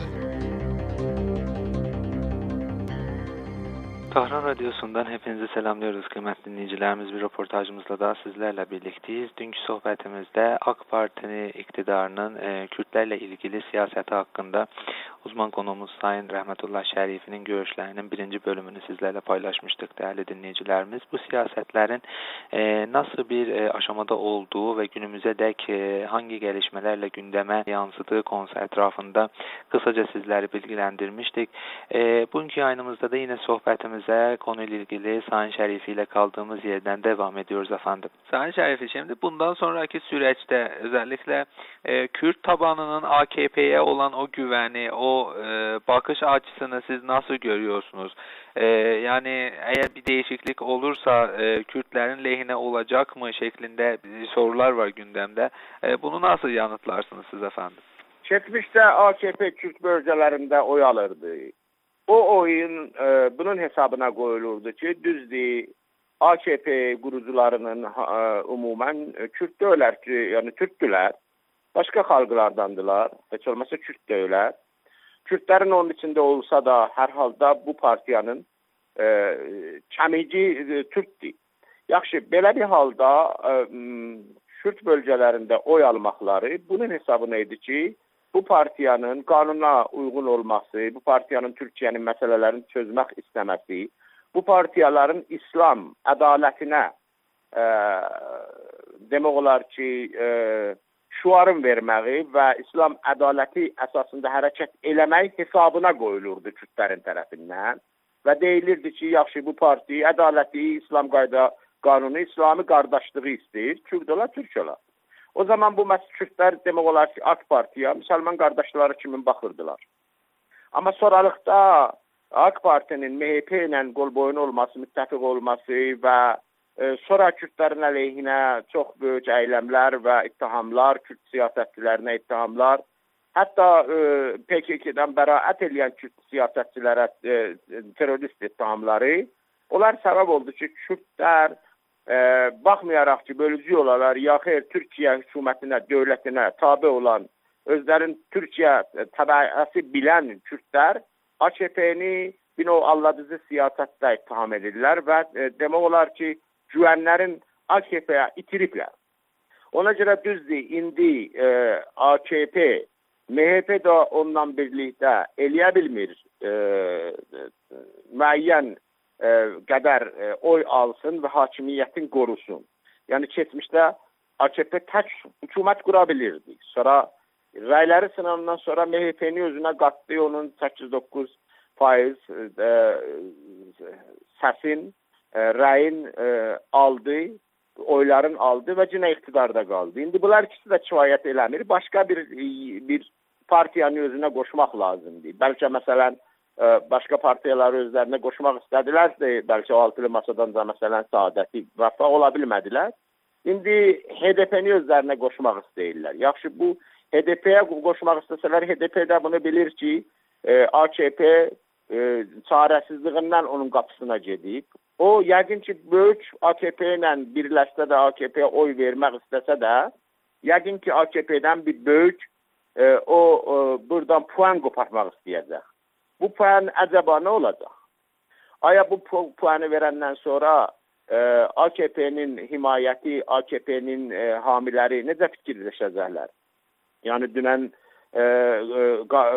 [SPEAKER 13] Tahran Radyosu'ndan hepinizi selamlıyoruz kıymetli dinleyicilerimiz. Bir röportajımızla daha sizlerle birlikteyiz. Dünkü sohbetimizde AK Parti'nin iktidarının e, Kürtlerle ilgili siyaseti hakkında uzman konuğumuz Sayın Rahmetullah Şerifi'nin görüşlerinin birinci bölümünü sizlerle paylaşmıştık değerli dinleyicilerimiz. Bu siyasetlerin e, nasıl bir e, aşamada olduğu ve günümüze dek e, hangi gelişmelerle gündeme yansıdığı konusu etrafında kısaca sizleri bilgilendirmiştik. E, bugünkü yayınımızda da yine sohbetimiz sohbetimize konuyla ilgili Sayın Şerifi ile kaldığımız yerden devam ediyoruz efendim. Sayın Şerifi, şimdi bundan sonraki süreçte özellikle e, Kürt tabanının A K P'ye olan o güveni, o e, bakış açısını siz nasıl görüyorsunuz? E, yani eğer bir değişiklik olursa e, Kürtlerin lehine olacak mı şeklinde sorular var gündemde. E, bunu nasıl yanıtlarsınız siz efendim?
[SPEAKER 7] Geçmişte A K P Kürt bölgelerinde oy alırdı. O oyun e, bunun hesabına koyulurdu ki düzdür A K P kurucularının e, umumen Kürt değiller ki, yani Türktüler. Başka halklardandılar. Hiç olmasa Kürt değiller. Kürtlerin onun içinde olsa da her halde bu partiyanın e, kemici e, Türk'tü. Yaxşı, belə bir halda e, Kürt bölgelerinde oy almakları bunun hesabına idi ki bu partiyanın kanuna uygun olması, bu partiyanın Türkiye'nin meselelerini çözmek istemesi, bu partiyaların İslam adaletine e, demek olar ki e, şuarın verməyi ve İslam adaleti esasında hareket eləmək hesabına koyulurdu Kürtlerin tarafından. Ve deyilirdi ki, yaxşı bu parti adaleti, İslam qayda kanunu, İslami kardeşliği istəyir. Kürt ola, Türk ola. O zaman bu Kürtler demek olar ki AK Parti'ye Müslüman kardeşleri kimin bakırdılar. Ama sonralıkta AK Parti'nin M H P ile kol boyun olması, müttefik olması ve e, sonra Kürtlerin aleyhine çok büyük eylemler ve ittihamlar, Kürt siyasetçilerine ittihamlar, hatta e, P K K'den beraat edilen Kürt siyasetçilere e, terörist ittihamları, onlar sebep oldu ki Kürtler e, bakmayarak ki bölücü olalar, yaxır Türkiye hükümetine, devletine tabi olan, özlerin Türkiye təbəəsi bilen Kürtler, A K P'ni bir o alladıcı siyasette ittiham edirlər ve e, demek olar ki güvenlerin A K P'ye itiriblər. Ona göre düzdür, indi e, A K P, M H P de ondan birlikte eləyə bilmir e, e, müəyyən e, qədər e, oy alsın ve hakimiyetin korusun. Yani geçmişte A K P tek hükümet kurabilirdi. Sonra rayları sınavından sonra M H P'ni özüne kattı, onun səkkiz dokuz faiz e, sesin, e, rayın e, aldı, oyların aldı ve yine iktidarda kaldı. Şimdi bunlar ikisi de kifayət eləmir. Başka bir bir partiyanın özüne koşmak lazımdı. Belki mesela e, başka partiyalar özlerine koşmak istedilerse, belki o altılı masadan da mesela Saadeti Vəfa olabilmediler. Şimdi H D P'ni özlerine koşmak istəyirlər. Yaxşı, bu H D P'ye koşmak istəsələr, H D P de bunu bilir ki e, A K P e, çarəsizliğindən onun kapısına gedib. O yəqin ki böyük A K P ile birləşsə də A K P'ye oy vermək istəsə də, yəqin ki A K P'den bir böyük e, o e, buradan puan kopartmaq istəyəcək. Bu puan acaba ne olacak? Aya bu pu puanı verenden sonra e, A K P'nin himayeti, A K P'nin e, hamileri necə fikirləşəcəklər? Yani dünen e, e, e,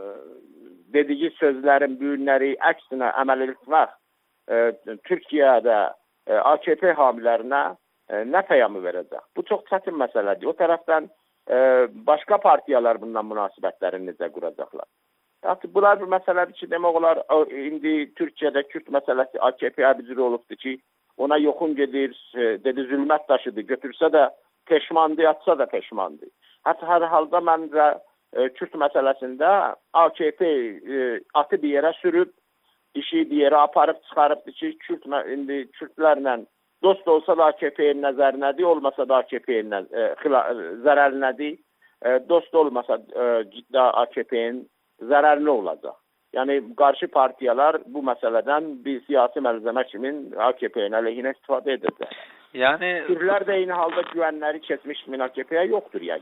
[SPEAKER 7] dediği sözlerin büyünleri aksine əməl etmək e, Türkiye'de e, A K P hamilerine e, ne peyamı verecek? Bu çok çətin məsələdir. O taraftan e, başka partiyalar bundan münasibətlərini necə quracaqlar? Artık bunlar bir məsələdir ki, demək olar, indi Türkiye'de Kürt meselesi A K P'ye bir olubdur ki, ona yoxun gedir, e, dedi zülmət daşıdır, götürsə də peşmandı, yatsa da peşmandı. Hatta her halda məncə e, Kürt meselesinde A K P e, atı bir yere sürüp, işi bir yere aparıp çıkarıptı ki, Kürt, indi Kürtlerle dost olsa da A K P'nin nəzərinədir, olmasa da A K P'nin e, zərərlinədir, e, dost olmasa e, ciddi A K P'nin zararlı olacak. Yani karşı partiyalar bu meseleden bir siyasi malzeme kimin A K P'nin aleyhine istifade edecek.
[SPEAKER 13] Yani
[SPEAKER 7] Kürtler de yine halde güvenleri kesmiş kimin A K P'ye yoktur yani.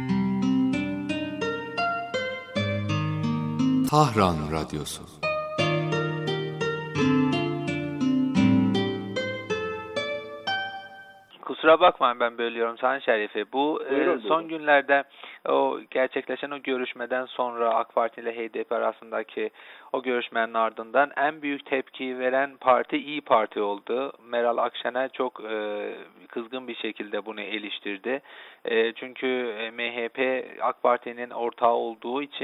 [SPEAKER 12] Tahran Radyosu.
[SPEAKER 13] Kusura bakmayın ben bölüyorum Sayın Şerifi. Bu
[SPEAKER 7] Buyurun,
[SPEAKER 13] e, son buyurun. günlerde o gerçekleşen o görüşmeden sonra AK Parti ile H D P arasındaki o görüşmenin ardından en büyük tepkiyi veren parti İYİ Parti oldu. Meral Akşener çok e, kızgın bir şekilde bunu eleştirdi. E, çünkü M H P AK Parti'nin ortağı olduğu için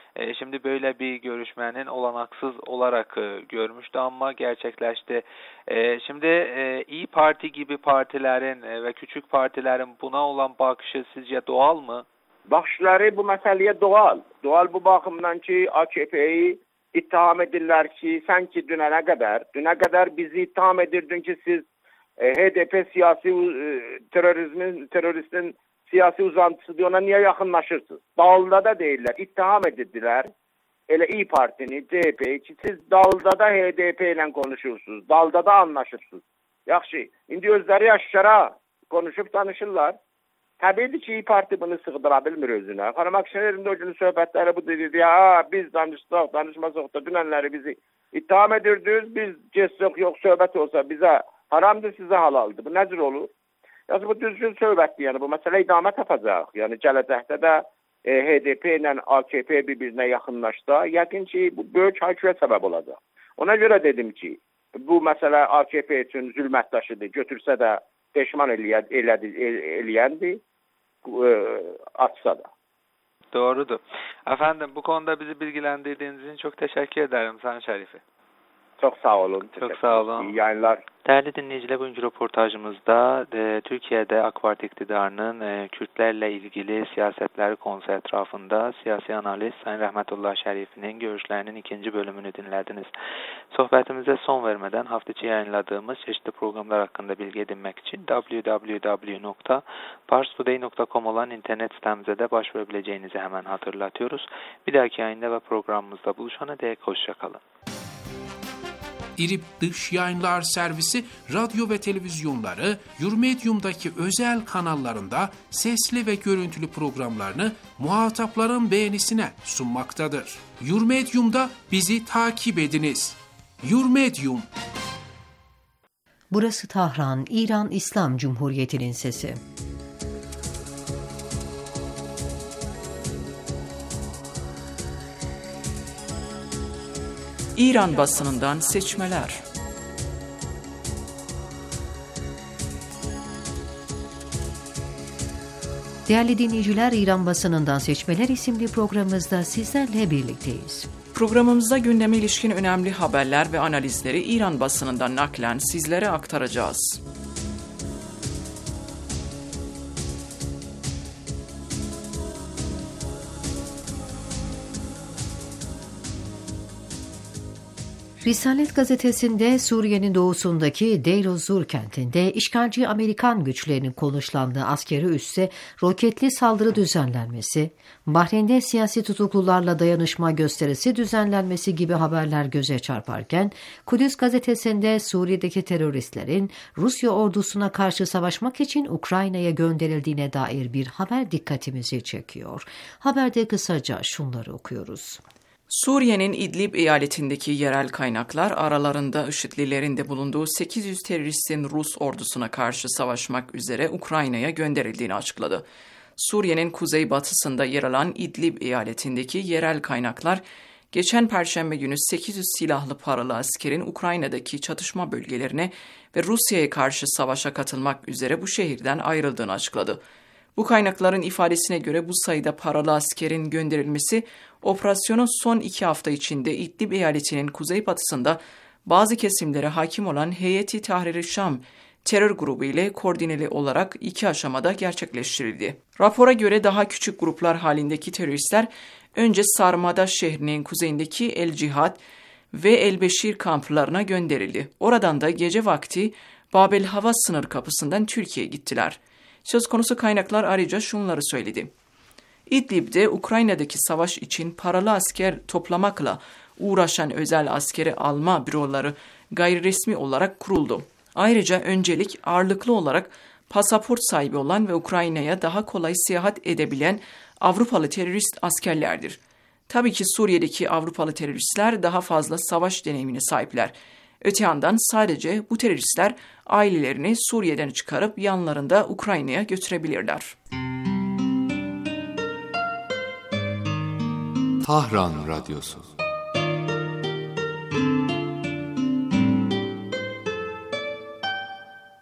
[SPEAKER 13] E, şimdi böyle bir görüşmenin olanaksız olarak e, görmüştü ama gerçekleşti. E, şimdi e, İyi Parti gibi partilerin e, ve küçük partilerin buna olan bakışı sizce doğal mı?
[SPEAKER 7] Baxışları bu məsələyə doğal. Doğal bu baxımdan ki, A K P'yi ittiham edirlər ki, sən ki dünənə qədər, dünə qədər bizi ittiham edirdin ki, siz e, H D P siyasi e, terörizmin, teröristin siyasi uzantısıdır, ona niyə yaxınlaşırsınız? Dağılda da deyirlər, ittiham edirdilər. Elə İyi Partini, C H P'yi ki, siz Dağılda da H D P ilə konuşursunuz, Dağılda da anlaşırsınız. Yaxşı, indi özləri aşkara konuşub danışırlar. Təbiidir ki, İyi Parti bunu sığdıra bilmir özünə. Xanım Akşener'in de o günün söhbətləri bu dedi, ya biz danışsaq, danışmasaq da dünənləri bizi ittiham edirdiniz, biz geçsək yox, söhbət olsa bizə haramdır, sizə halaldır. Bu necir olur? Yəni bu düzgün söhbətdir, yəni bu məsələ idamə tapacaq. Yəni gələcəkdə də e, H D P ilə A K P bir-birinə yaxınlaşsa, yəqin ki, bu böyük hakimiyyət səbəb olacaq. Ona görə dedim ki, bu məsələ A K P üçün zülmətdaşıdır, götürsə də peşman eləyəndir, e, atsa da.
[SPEAKER 13] Doğrudur. Efendim bu konuda bizi bilgilendirdiğiniz için çok teşekkür ederim Sayın Şerifi.
[SPEAKER 7] Çok sağ olun.
[SPEAKER 13] Çok sağ olun.
[SPEAKER 7] İyi yayınlar.
[SPEAKER 13] Değerli dinleyiciler, bugünkü röportajımızda e, Türkiye'de AK Parti iktidarının e, Kürtlerle ilgili siyasetleri konusu etrafında siyasi analist Sayın Rahmetullah Şerif'in görüşlerinin ikinci bölümünü dinlediniz. Sohbetimize son vermeden hafta içi yayınladığımız çeşitli programlar hakkında bilgi edinmek için double-u double-u double-u nokta pars today nokta com olan internet sitemize de başvurabileceğinizi hemen hatırlatıyoruz. Bir dahaki yayında ve programımızda buluşana dek hoşçakalın.
[SPEAKER 14] İrip Dış Yayınlar Servisi radyo ve televizyonları Yurmedium'daki özel kanallarında sesli ve görüntülü programlarını muhatapların beğenisine sunmaktadır. Yurmedium'da bizi takip ediniz. Yurmedium.
[SPEAKER 2] Burası Tahran, İran İslam Cumhuriyeti'nin sesi.
[SPEAKER 5] İran basınından seçmeler.
[SPEAKER 2] Değerli dinleyiciler, İran basınından seçmeler isimli programımızda sizlerle birlikteyiz.
[SPEAKER 5] Programımızda gündeme ilişkin önemli haberler ve analizleri İran basınından naklen sizlere aktaracağız.
[SPEAKER 2] Risalet gazetesinde Suriye'nin doğusundaki Deir-ez-Zor kentinde işgalci Amerikan güçlerinin konuşlandığı askeri üsse roketli saldırı düzenlenmesi, Bahreyn'de siyasi tutuklularla dayanışma gösterisi düzenlenmesi gibi haberler göze çarparken, Kudüs gazetesinde Suriye'deki teröristlerin Rusya ordusuna karşı savaşmak için Ukrayna'ya gönderildiğine dair bir haber dikkatimizi çekiyor. Haberde kısaca şunları okuyoruz.
[SPEAKER 5] Suriye'nin İdlib eyaletindeki yerel kaynaklar aralarında IŞİD'lilerin de bulunduğu sekiz yüz teröristin Rus ordusuna karşı savaşmak üzere Ukrayna'ya gönderildiğini açıkladı. Suriye'nin kuzeybatısında yer alan İdlib eyaletindeki yerel kaynaklar, geçen Perşembe günü sekiz yüz silahlı paralı askerin Ukrayna'daki çatışma bölgelerine ve Rusya'ya karşı savaşa katılmak üzere bu şehirden ayrıldığını açıkladı. Bu kaynakların ifadesine göre bu sayıda paralı askerin gönderilmesi, operasyonun son iki hafta içinde İdlib eyaletinin kuzeybatısında bazı kesimlere hakim olan Heyeti Tahrir-i Şam terör grubu ile koordineli olarak iki aşamada gerçekleştirildi. Rapora göre daha küçük gruplar halindeki teröristler önce Sarmadaş şehrinin kuzeyindeki El Cihad ve El Beşir kamplarına gönderildi. Oradan da gece vakti Babel Hava sınır kapısından Türkiye'ye gittiler. Söz konusu kaynaklar ayrıca şunları söyledi. İdlib'de Ukrayna'daki savaş için paralı asker toplamakla uğraşan özel askeri alma büroları gayriresmi olarak kuruldu. Ayrıca öncelik ağırlıklı olarak pasaport sahibi olan ve Ukrayna'ya daha kolay seyahat edebilen Avrupalı terörist askerlerdir. Tabii ki Suriye'deki Avrupalı teröristler daha fazla savaş deneyimine sahipler. Öte yandan sadece bu teröristler ailelerini Suriye'den çıkarıp yanlarında Ukrayna'ya götürebilirler.
[SPEAKER 12] Tahran Radyosu.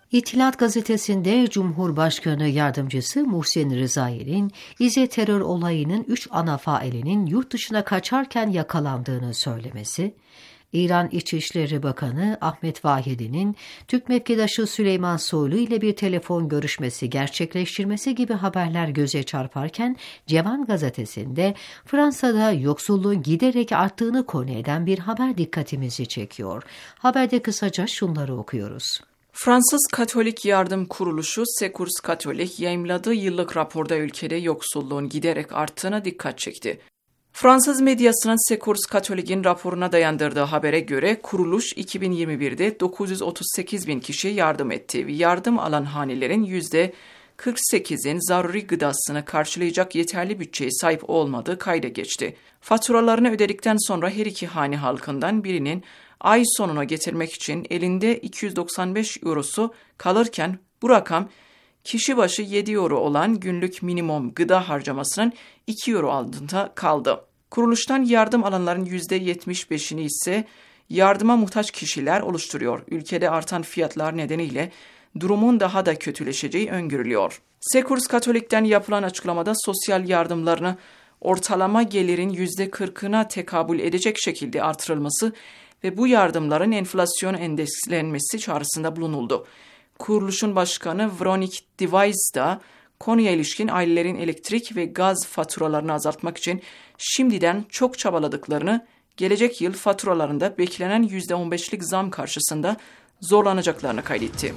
[SPEAKER 2] İttihat Gazetesi'nde Cumhurbaşkanı Yardımcısı Muhsin Rezai'nin İze terör olayının üç ana failinin yurt dışına kaçarken yakalandığını söylemesi, İran İçişleri Bakanı Ahmet Vahidi'nin Türk mevkidaşı Süleyman Soylu ile bir telefon görüşmesi gerçekleştirmesi gibi haberler göze çarparken Cevan Gazetesi'nde Fransa'da yoksulluğun giderek arttığını konu eden bir haber dikkatimizi çekiyor. Haberde kısaca şunları okuyoruz.
[SPEAKER 5] Fransız Katolik Yardım Kuruluşu Secours Catholique yayımladığı yıllık raporda ülkede yoksulluğun giderek arttığına dikkat çekti. Fransız medyasının Secours Catholic'in raporuna dayandırdığı habere göre kuruluş iki bin yirmi birde dokuz yüz otuz sekiz bin kişiye yardım etti ve yardım alan hanelerin yüzde kırk sekizin zaruri gıdasını karşılayacak yeterli bütçeye sahip olmadığı kayda geçti. Faturalarını ödedikten sonra her iki hane halkından birinin ay sonuna getirmek için elinde iki yüz doksan beş eurosu kalırken bu rakam kişi başı yedi euro olan günlük minimum gıda harcamasının iki euro altında kaldı. Kuruluştan yardım alanların yüzde yetmiş beşini ise yardıma muhtaç kişiler oluşturuyor. Ülkede artan fiyatlar nedeniyle durumun daha da kötüleşeceği öngörülüyor. Secours Catholic'ten yapılan açıklamada sosyal yardımlarını ortalama gelirin yüzde kırkına tekabül edecek şekilde artırılması ve bu yardımların enflasyon endekslenmesi çağrısında bulunuldu. Kuruluşun başkanı Véronique Devise da konuya ilişkin ailelerin elektrik ve gaz faturalarını azaltmak için şimdiden çok çabaladıklarını, gelecek yıl faturalarında beklenen yüzde on beşlik zam karşısında zorlanacaklarını kaydetti.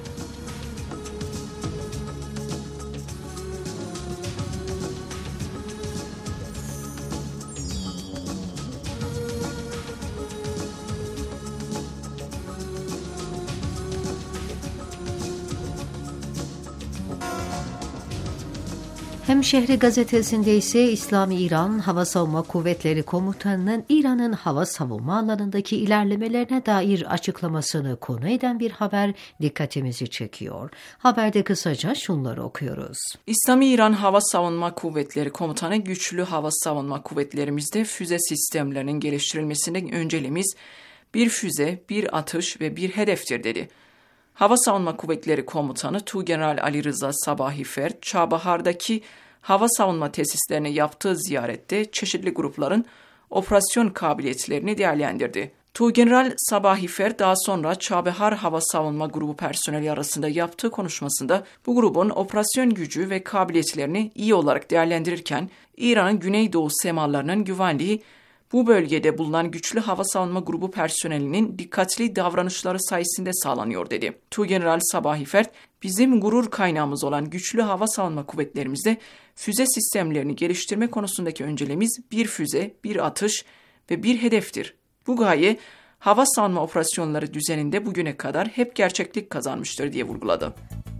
[SPEAKER 2] Hemşehri gazetesinde ise İslami İran Hava Savunma Kuvvetleri Komutanı'nın İran'ın hava savunma alanındaki ilerlemelerine dair açıklamasını konu eden bir haber dikkatimizi çekiyor. Haberde kısaca şunları okuyoruz.
[SPEAKER 5] İslami İran Hava Savunma Kuvvetleri Komutanı güçlü hava savunma kuvvetlerimizde füze sistemlerinin geliştirilmesinde önceliğimiz bir füze, bir atış ve bir hedeftir dedi. Hava Savunma Kuvvetleri Komutanı Tuğgeneral Ali Rıza Sabahifer, Çabahar'daki hava savunma tesislerine yaptığı ziyarette çeşitli grupların operasyon kabiliyetlerini değerlendirdi. Tuğgeneral Sabahifer daha sonra Çabahar Hava Savunma Grubu personeli arasında yaptığı konuşmasında bu grubun operasyon gücü ve kabiliyetlerini iyi olarak değerlendirirken İran'ın güneydoğu semalarının güvenliği bu bölgede bulunan güçlü hava savunma grubu personelinin dikkatli davranışları sayesinde sağlanıyor dedi. Tuğgeneral Sabahifer, bizim gurur kaynağımız olan güçlü hava savunma kuvvetlerimizde füze sistemlerini geliştirme konusundaki önceliğimiz bir füze, bir atış ve bir hedeftir. Bu gaye hava savunma operasyonları düzeninde bugüne kadar hep gerçeklik kazanmıştır diye vurguladı.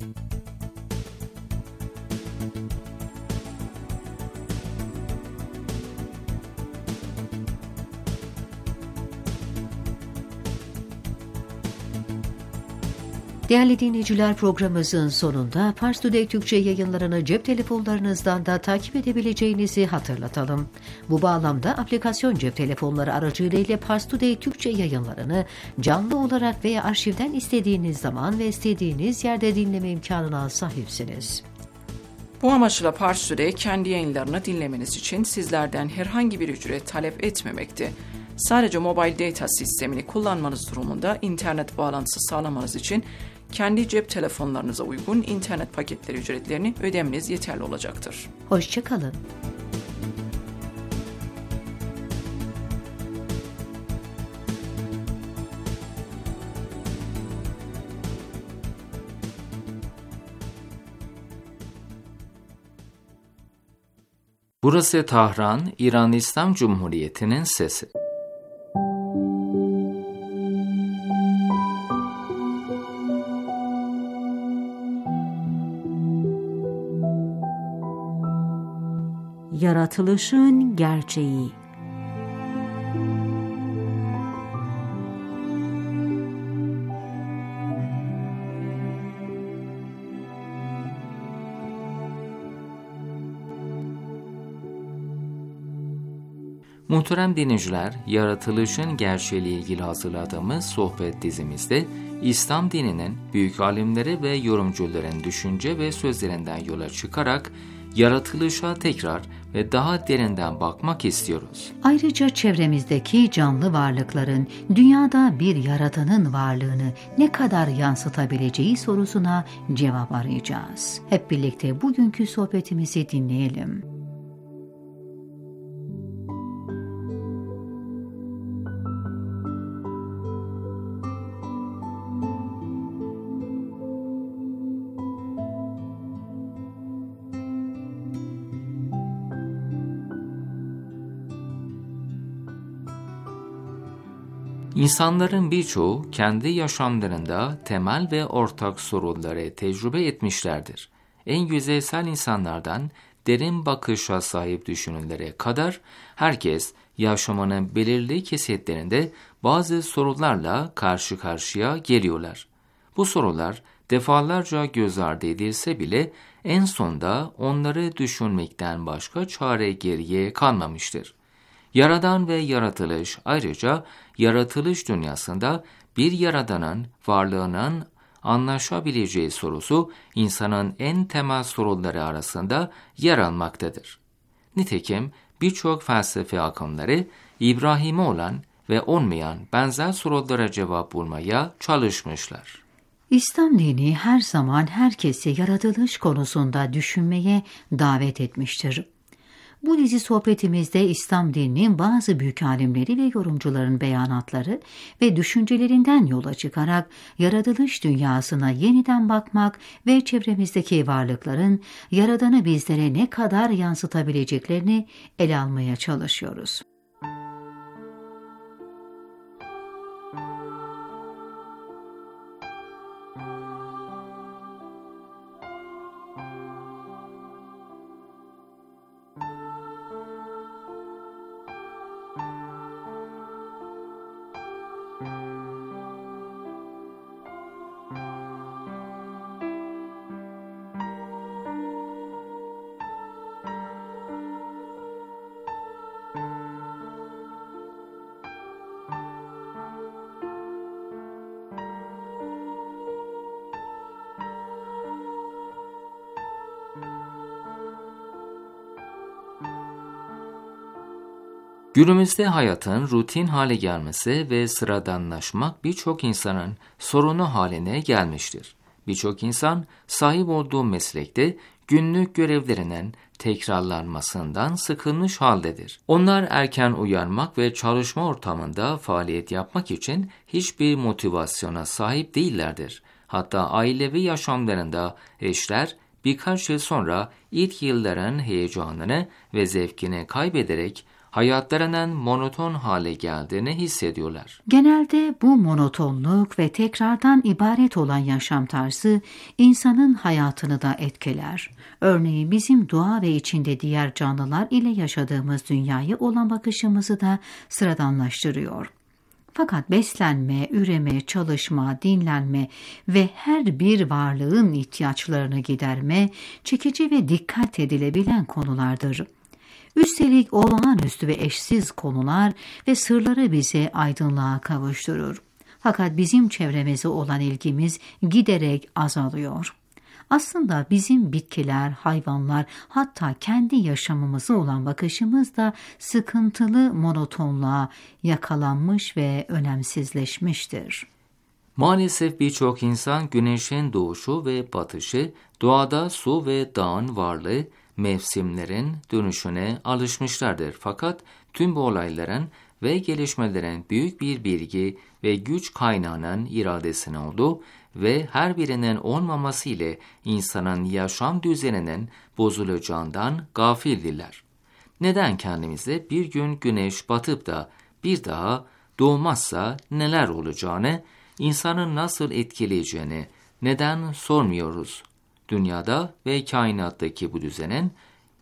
[SPEAKER 2] Değerli dinleyiciler, programımızın sonunda Pars Today Türkçe yayınlarını cep telefonlarınızdan da takip edebileceğinizi hatırlatalım. Bu bağlamda aplikasyon cep telefonları aracılığıyla Pars Today Türkçe yayınlarını canlı olarak veya arşivden istediğiniz zaman ve istediğiniz yerde dinleme imkanına sahipsiniz.
[SPEAKER 5] Bu amaçla Pars Today kendi yayınlarını dinlemeniz için sizlerden herhangi bir ücret talep etmemekte. Sadece mobile data sistemini kullanmanız durumunda internet bağlantısı sağlamanız için kendi cep telefonlarınıza uygun internet paketleri ücretlerini ödemeniz yeterli olacaktır.
[SPEAKER 2] Hoşça kalın.
[SPEAKER 1] Burası Tahran, İran İslam Cumhuriyeti'nin sesi.
[SPEAKER 4] Yaratılışın gerçeği.
[SPEAKER 1] Muhterem dinleyiciler, yaratılışın gerçeğiyle ilgili hazırladığımız sohbet dizimizde İslam dininin büyük alimleri ve yorumcuların düşünce ve sözlerinden yola çıkarak yaratılışa tekrar ve daha derinden bakmak istiyoruz.
[SPEAKER 2] Ayrıca çevremizdeki canlı varlıkların dünyada bir yaratanın varlığını ne kadar yansıtabileceği sorusuna cevap arayacağız. Hep birlikte bugünkü sohbetimizi dinleyelim.
[SPEAKER 1] İnsanların birçoğu kendi yaşamlarında temel ve ortak sorunları tecrübe etmişlerdir. En yüzeysel insanlardan derin bakışa sahip düşünürlere kadar herkes yaşamının belirli kesitlerinde bazı sorunlarla karşı karşıya geliyorlar. Bu sorular defalarca göz ardı edilse bile en sonunda onları düşünmekten başka çare geriye kalmamıştır. Yaradan ve yaratılış, ayrıca yaratılış dünyasında bir yaradanın varlığının anlaşabileceği sorusu insanın en temel sorunları arasında yer almaktadır. Nitekim birçok felsefe akımları İbrahim'e olan ve olmayan benzer sorulara cevap bulmaya çalışmışlar.
[SPEAKER 2] İslam dini her zaman herkesi yaratılış konusunda düşünmeye davet etmiştir. Bu dizi sohbetimizde İslam dininin bazı büyük alimleri ve yorumcuların beyanatları ve düşüncelerinden yola çıkarak yaratılış dünyasına yeniden bakmak ve çevremizdeki varlıkların Yaradan'ı bizlere ne kadar yansıtabileceklerini ele almaya çalışıyoruz.
[SPEAKER 1] Günümüzde hayatın rutin hale gelmesi ve sıradanlaşmak birçok insanın sorunu haline gelmiştir. Birçok insan sahip olduğu meslekte günlük görevlerinin tekrarlanmasından sıkılmış haldedir. Onlar erken uyanmak ve çalışma ortamında faaliyet yapmak için hiçbir motivasyona sahip değillerdir. Hatta ailevi yaşamlarında eşler birkaç yıl sonra ilk yılların heyecanını ve zevkini kaybederek hayatlarının monoton hale geldiğini hissediyorlar.
[SPEAKER 2] Genelde bu monotonluk ve tekrardan ibaret olan yaşam tarzı insanın hayatını da etkiler. Örneğin bizim doğa ve içinde diğer canlılar ile yaşadığımız dünyaya olan bakışımızı da sıradanlaştırıyor. Fakat beslenme, üreme, çalışma, dinlenme ve her bir varlığın ihtiyaçlarını giderme çekici ve dikkat edilebilen konulardır. Üstelik olağanüstü ve eşsiz konular ve sırları bize aydınlığa kavuşturur. Fakat bizim çevremize olan ilgimiz giderek azalıyor. Aslında bizim bitkiler, hayvanlar, hatta kendi yaşamımıza olan bakışımız da sıkıntılı monotonluğa yakalanmış ve önemsizleşmiştir.
[SPEAKER 1] Maalesef birçok insan güneşin doğuşu ve batışı, doğada su ve dağın varlığı, mevsimlerin dönüşüne alışmışlardır. Fakat tüm bu olayların ve gelişmelerin büyük bir bilgi ve güç kaynağının iradesine olduğu ve her birinin olmaması ile insanın yaşam düzeninin bozulacağından gafildirler. Neden kendimize bir gün güneş batıp da bir daha doğmazsa neler olacağını, insanı nasıl etkileyeceğini neden sormuyoruz? Dünyada ve kainattaki bu düzenin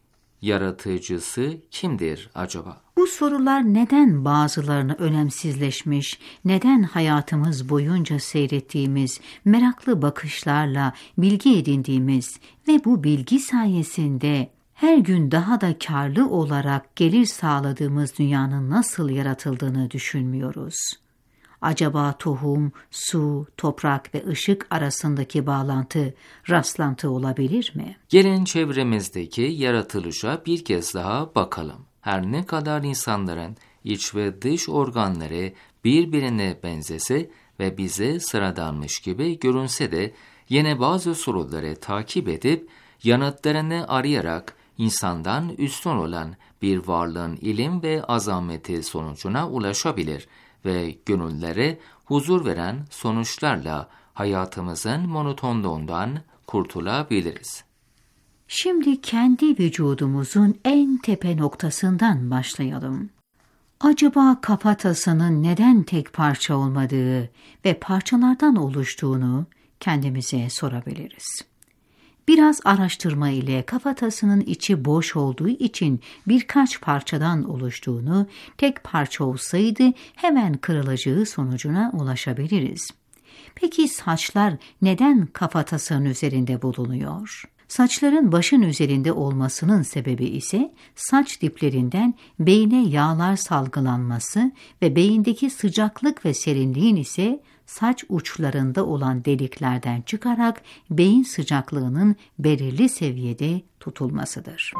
[SPEAKER 1] yaratıcısı kimdir acaba?
[SPEAKER 2] Bu sorular neden bazılarını önemsizleşmiş, neden hayatımız boyunca seyrettiğimiz, meraklı bakışlarla bilgi edindiğimiz ve bu bilgi sayesinde her gün daha da karlı olarak gelir sağladığımız dünyanın nasıl yaratıldığını düşünmüyoruz. Acaba tohum, su, toprak ve ışık arasındaki bağlantı, rastlantı olabilir mi?
[SPEAKER 1] Gelin çevremizdeki yaratılışa bir kez daha bakalım. Her ne kadar insanların iç ve dış organları birbirine benzese ve bize sıradanmış gibi görünse de yine bazı soruları takip edip yanıtlarını arayarak insandan üstün olan bir varlığın ilim ve azameti sonucuna ulaşabilir ve gönüllere huzur veren sonuçlarla hayatımızın monotonluğundan kurtulabiliriz.
[SPEAKER 2] Şimdi kendi vücudumuzun en tepe noktasından başlayalım. Acaba kafatasının neden tek parça olmadığı ve parçalardan oluştuğunu kendimize sorabiliriz. Biraz araştırma ile kafatasının içi boş olduğu için birkaç parçadan oluştuğunu, tek parça olsaydı hemen kırılacağı sonucuna ulaşabiliriz. Peki saçlar neden kafatasının üzerinde bulunuyor? Saçların başın üzerinde olmasının sebebi ise saç diplerinden beyne yağlar salgılanması ve beyindeki sıcaklık ve serinliğin ise saç uçlarında olan deliklerden çıkarak beyin sıcaklığının belirli seviyede tutulmasıdır.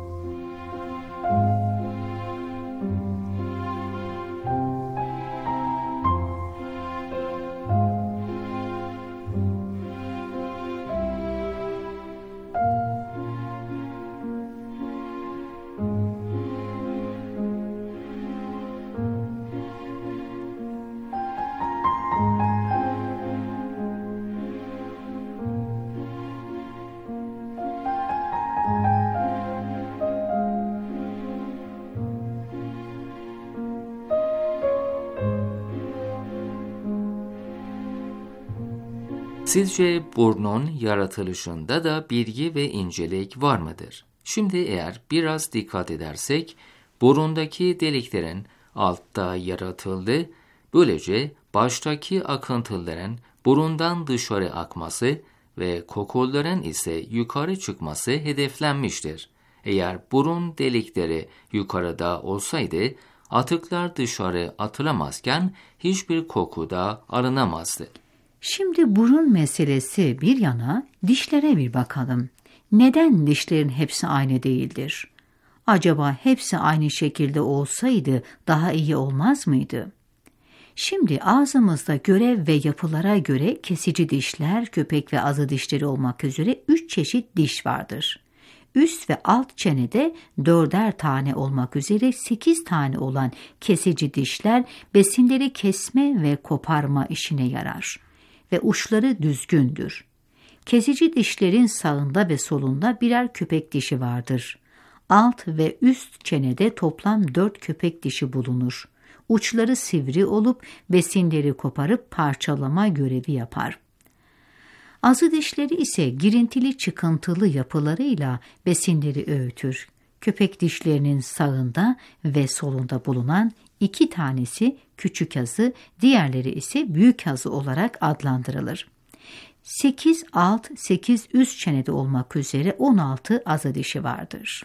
[SPEAKER 1] Sizce burnun yaratılışında da bilgi ve incelik var mıdır? Şimdi eğer biraz dikkat edersek, burundaki deliklerin altta yaratıldı, böylece baştaki akıntıların burundan dışarı akması ve kokuların ise yukarı çıkması hedeflenmiştir. Eğer burun delikleri yukarıda olsaydı, atıklar dışarı atılamazken hiçbir koku da alınamazdı.
[SPEAKER 2] Şimdi burun meselesi bir yana, dişlere bir bakalım. Neden dişlerin hepsi aynı değildir? Acaba hepsi aynı şekilde olsaydı daha iyi olmaz mıydı? Şimdi ağzımızda görev ve yapılara göre kesici dişler, köpek ve azı dişleri olmak üzere üç çeşit diş vardır. Üst ve alt çenede dörder tane olmak üzere sekiz tane olan kesici dişler besinleri kesme ve koparma işine yarar ve uçları düzgündür. Kesici dişlerin sağında ve solunda birer köpek dişi vardır. Alt ve üst çenede toplam dört köpek dişi bulunur. Uçları sivri olup besinleri koparıp parçalama görevi yapar. Azı dişleri ise girintili çıkıntılı yapılarıyla besinleri öğütür. Köpek dişlerinin sağında ve solunda bulunan iki tanesi küçük azı, diğerleri ise büyük azı olarak adlandırılır. sekiz alt, sekiz üst çenede olmak üzere on altı azı dişi vardır.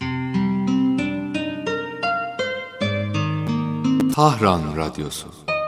[SPEAKER 12] Tahran Radyosu.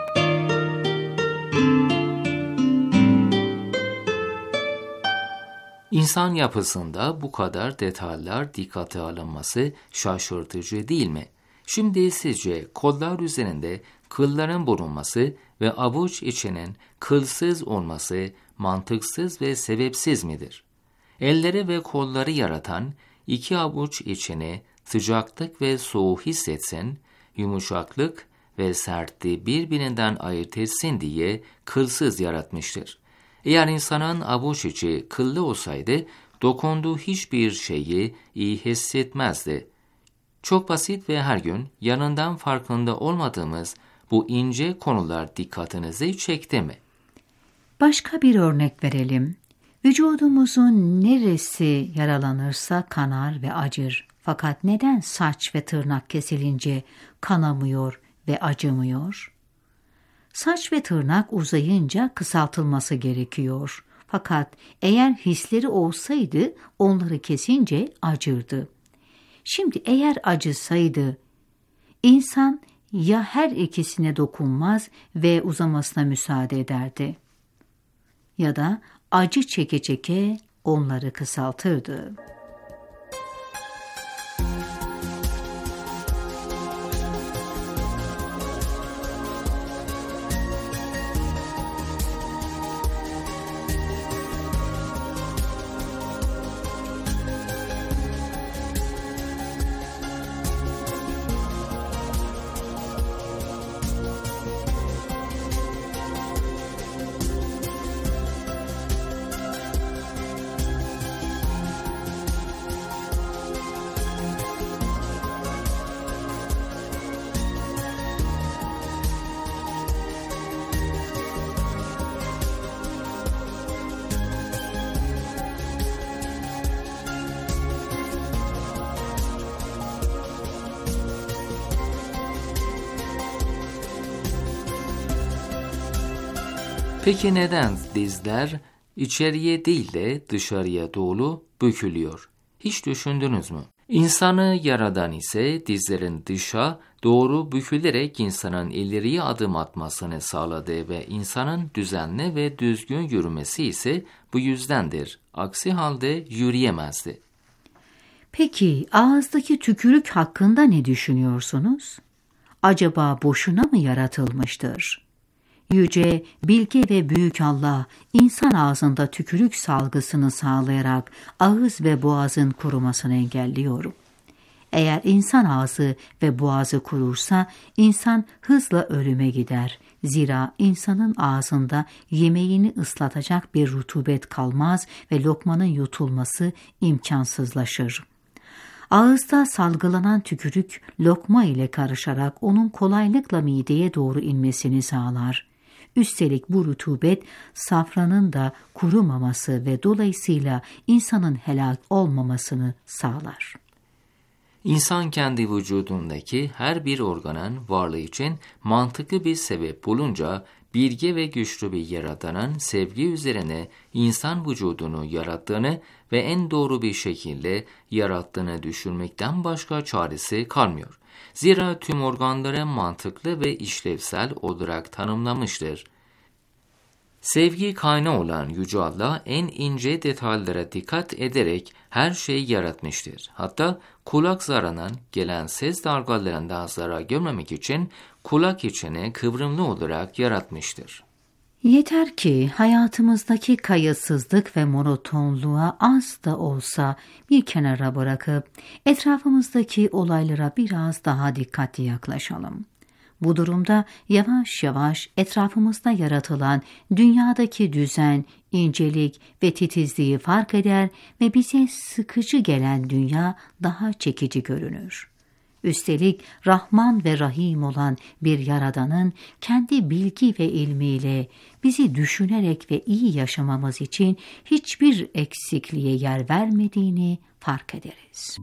[SPEAKER 1] İnsan yapısında bu kadar detaylar dikkate alınması şaşırtıcı değil mi? Şimdi sizce kollar üzerinde kılların bulunması ve avuç içinin kılsız olması mantıksız ve sebepsiz midir? Elleri ve kolları yaratan iki avuç içini sıcaklık ve soğuk hissetsin, yumuşaklık ve sertliği birbirinden ayırt etsin diye kılsız yaratmıştır. Eğer insanın avuç içi kıllı olsaydı, dokunduğu hiçbir şeyi iyi hissetmezdi. Çok basit ve her gün yanından farkında olmadığımız bu ince konular dikkatinizi çekti mi?
[SPEAKER 2] Başka bir örnek verelim. Vücudumuzun neresi yaralanırsa kanar ve acır. Fakat neden saç ve tırnak kesilince kanamıyor ve acımıyor? Saç ve tırnak uzayınca kısaltılması gerekiyor. Fakat eğer hisleri olsaydı onları kesince acırdı. Şimdi eğer acısaydı, insan ya her ikisine dokunmaz ve uzamasına müsaade ederdi ya da acı çeke çeke onları kısaltırdı.
[SPEAKER 1] Peki neden dizler içeriye değil de dışarıya doğru bükülüyor? Hiç düşündünüz mü? İnsanı yaradan ise dizlerin dışa doğru bükülerek insanın ileriye adım atmasını sağladı ve insanın düzenli ve düzgün yürümesi ise bu yüzdendir. Aksi halde yürüyemezdi.
[SPEAKER 2] Peki ağızdaki tükürük hakkında ne düşünüyorsunuz? Acaba boşuna mı yaratılmıştır? Yüce, bilge ve büyük Allah, insan ağzında tükürük salgısını sağlayarak ağız ve boğazın kurumasını engelliyor. Eğer insan ağzı ve boğazı kurursa, insan hızla ölüme gider. Zira insanın ağzında yemeğini ıslatacak bir rutubet kalmaz ve lokmanın yutulması imkansızlaşır. Ağızda salgılanan tükürük lokma ile karışarak onun kolaylıkla mideye doğru inmesini sağlar. Üstelik bu rutubet safranın da kurumaması ve dolayısıyla insanın helak olmamasını sağlar.
[SPEAKER 1] İnsan kendi vücudundaki her bir organın varlığı için mantıklı bir sebep bulunca bilge ve güçlü bir yaradanın sevgi üzerine insan vücudunu yarattığını ve en doğru bir şekilde yarattığını düşünmekten başka çaresi kalmıyor. Zira tüm organları mantıklı ve işlevsel olarak tanımlamıştır. Sevgi kaynağı olan Yüce Allah en ince detaylara dikkat ederek her şeyi yaratmıştır. Hatta kulak zarından gelen ses dalgalarından zarar görmemek için kulak içini kıvrımlı olarak yaratmıştır.
[SPEAKER 2] Yeter ki hayatımızdaki kayıtsızlık ve monotonluğa az da olsa bir kenara bırakıp etrafımızdaki olaylara biraz daha dikkatli yaklaşalım. Bu durumda yavaş yavaş etrafımızda yaratılan dünyadaki düzen, incelik ve titizliği fark eder ve bize sıkıcı gelen dünya daha çekici görünür. Üstelik Rahman ve Rahim olan bir Yaradan'ın kendi bilgi ve ilmiyle bizi düşünerek ve iyi yaşamamız için hiçbir eksikliğe yer vermediğini fark ederiz.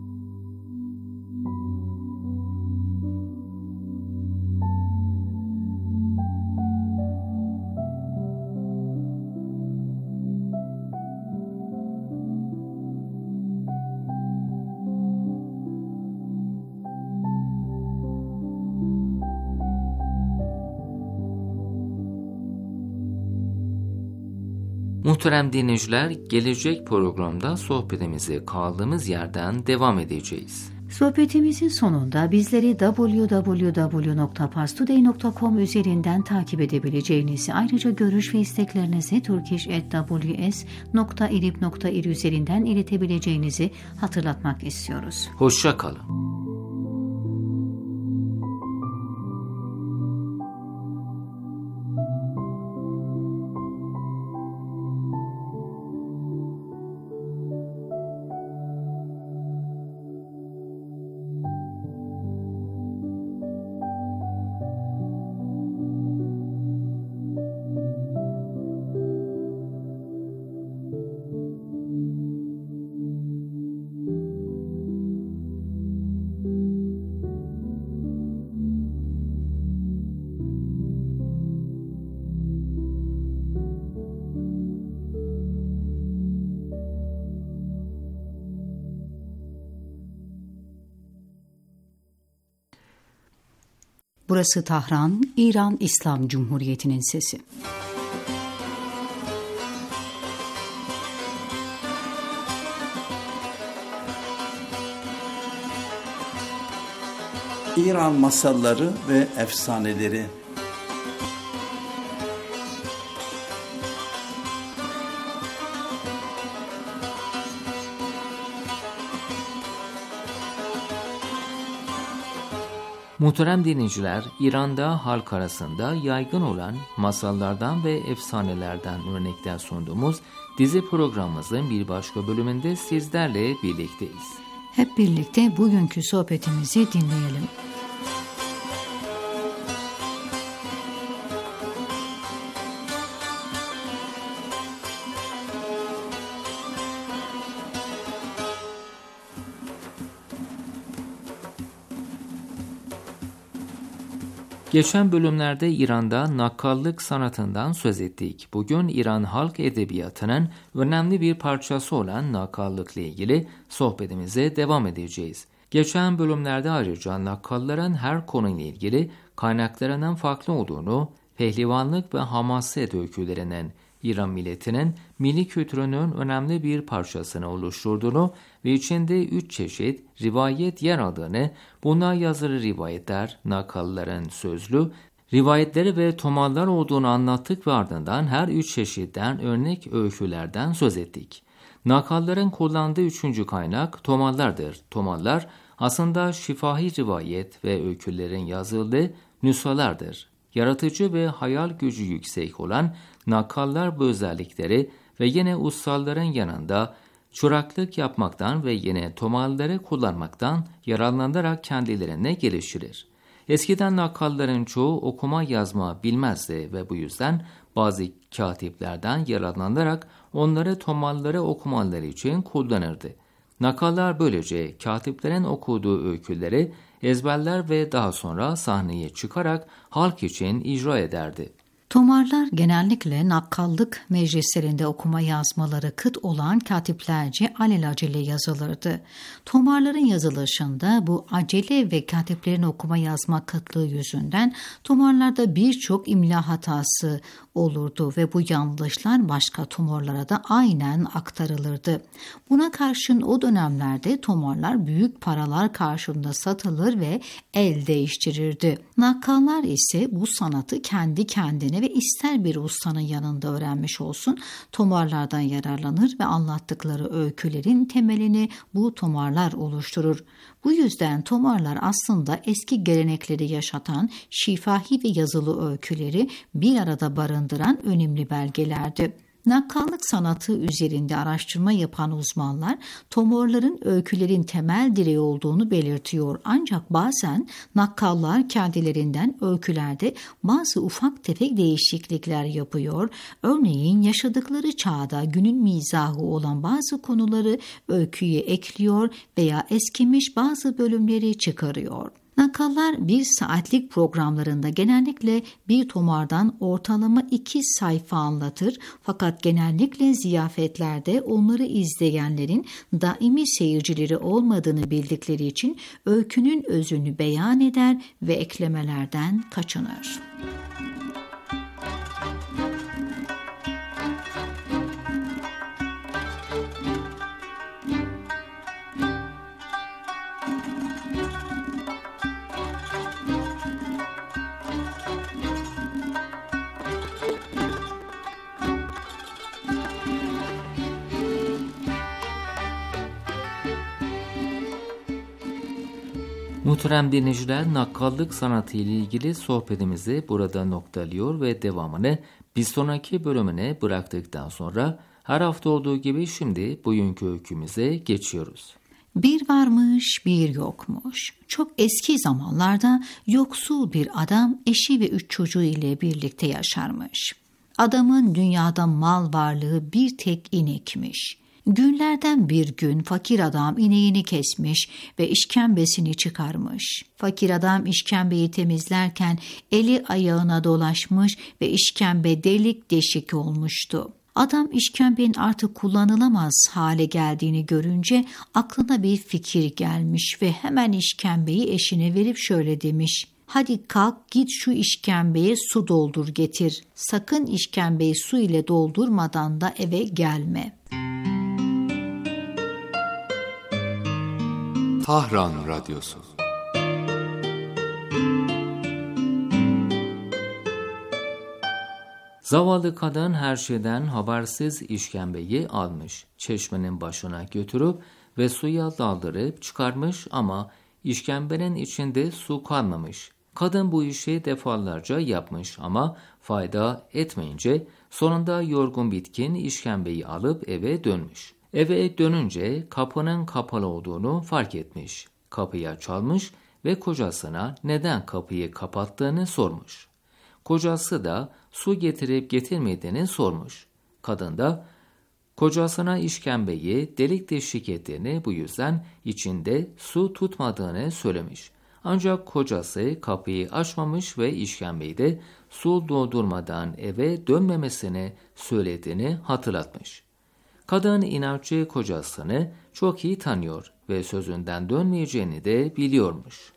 [SPEAKER 1] Muhterem dinleyiciler, gelecek programda sohbetimize kaldığımız yerden devam edeceğiz.
[SPEAKER 2] Sohbetimizin sonunda bizleri double-u double-u double-u nokta parstoday nokta com üzerinden takip edebileceğinizi, ayrıca görüş ve isteklerinizi turkish at w s nokta irib nokta ir üzerinden iletebileceğinizi hatırlatmak istiyoruz.
[SPEAKER 1] Hoşça kalın.
[SPEAKER 15] Burası Tahran, İran İslam Cumhuriyeti'nin sesi.
[SPEAKER 16] İran masalları ve efsaneleri.
[SPEAKER 1] Muhterem dinleyiciler, İran'da halk arasında yaygın olan masallardan ve efsanelerden örnekler sunduğumuz dizi programımızın bir başka bölümünde sizlerle birlikteyiz.
[SPEAKER 15] Hep birlikte bugünkü sohbetimizi dinleyelim.
[SPEAKER 1] Geçen bölümlerde İran'da nakkallık sanatından söz ettik. Bugün İran halk edebiyatının önemli bir parçası olan nakkallıkla ilgili sohbetimize devam edeceğiz. Geçen bölümlerde ayrıca nakkalların her konuyla ilgili kaynaklarının farklı olduğunu, pehlivanlık ve hamaset öykülerinin İran milletinin milli kültürünün önemli bir parçasını oluşturduğunu ve içinde üç çeşit rivayet yer aldığını, bunlar yazılı rivayetler, nakalların sözlü rivayetleri ve tomarlar olduğunu anlattık ve ardından her üç çeşitten örnek öykülerden söz ettik. Nakalların kullandığı üçüncü kaynak tomarlardır. Tomarlar aslında şifahi rivayet ve öykülerin yazıldığı nüshalardır. Yaratıcı ve hayal gücü yüksek olan nakallar bu özellikleri ve yine ustaların yanında çıraklık yapmaktan ve yine tomarları kullanmaktan yararlanarak kendilerine geliştirir. Eskiden nakalların çoğu okuma yazma bilmezdi ve bu yüzden bazı katiplerden yararlanarak onları tomarları okumaları için kullanırdı. Nakallar böylece katiplerin okuduğu öyküleri ezberler ve daha sonra sahneye çıkarak halk için icra ederdi.
[SPEAKER 15] Tomarlar genellikle nakkallık meclislerinde okuma yazmaları kıt olan katiplerce alelacele yazılırdı. Tomarların yazılışında bu acele ve katiplerin okuma yazma kıtlığı yüzünden tomarlarda birçok imla hatası olurdu ve bu yanlışlar başka tomarlara da aynen aktarılırdı. Buna karşın o dönemlerde tomarlar büyük paralar karşılığında satılır ve el değiştirirdi. Nakkallar ise bu sanatı kendi kendine ve ister bir ustanın yanında öğrenmiş olsun tomarlardan yararlanır ve anlattıkları öykülerin temelini bu tomarlar oluşturur. Bu yüzden tomarlar aslında eski gelenekleri yaşatan şifahi ve yazılı öyküleri bir arada barındıran önemli belgelerdi. Nakkallık sanatı üzerinde araştırma yapan uzmanlar tomarların öykülerin temel direği olduğunu belirtiyor. Ancak bazen nakkallar kendilerinden öykülerde bazı ufak tefek değişiklikler yapıyor. Örneğin yaşadıkları çağda günün mizahı olan bazı konuları öyküye ekliyor veya eskimiş bazı bölümleri çıkarıyor. Nakallar bir saatlik programlarında genellikle bir tomardan ortalama iki sayfa anlatır fakat genellikle ziyafetlerde onları izleyenlerin daimi seyircileri olmadığını bildikleri için öykünün özünü beyan eder ve eklemelerden kaçınır.
[SPEAKER 1] Muhterem dinleyiciler, nakkallık sanatı ile ilgili sohbetimizi burada noktalıyor ve devamını bir sonraki bölümüne bıraktıktan sonra her hafta olduğu gibi şimdi bugünkü öykümüze geçiyoruz.
[SPEAKER 15] Bir varmış, bir yokmuş. Çok eski zamanlarda yoksul bir adam eşi ve üç çocuğu ile birlikte yaşarmış. Adamın dünyada mal varlığı bir tek inekmiş. Günlerden bir gün fakir adam ineğini kesmiş ve işkembesini çıkarmış. Fakir adam işkembeyi temizlerken eli ayağına dolaşmış ve işkembe delik deşik olmuştu. Adam işkembenin artık kullanılamaz hale geldiğini görünce aklına bir fikir gelmiş ve hemen işkembeyi eşine verip şöyle demiş: Hadi kalk git şu işkembeye su doldur getir. Sakın işkembeyi su ile doldurmadan da eve gelme.
[SPEAKER 12] Tahran Radyosu.
[SPEAKER 1] Zavallı kadın her şeyden habersiz işkembeyi almış, çeşmenin başına götürüp ve suya daldırıp çıkarmış ama işkembenin içinde su kalmamış. Kadın bu işi defalarca yapmış ama fayda etmeyince sonunda yorgun bitkin işkembeyi alıp eve dönmüş. Eve dönünce kapının kapalı olduğunu fark etmiş. Kapıya çalmış ve kocasına neden kapıyı kapattığını sormuş. Kocası da su getirip getirmediğini sormuş. Kadın da kocasına işkembeyi delik deşik ettiğini, bu yüzden içinde su tutmadığını söylemiş. Ancak kocası kapıyı açmamış ve işkembeyi de su doldurmadan eve dönmemesini söylediğini hatırlatmış. Kadın inatçı kocasını çok iyi tanıyor ve sözünden dönmeyeceğini de biliyormuş.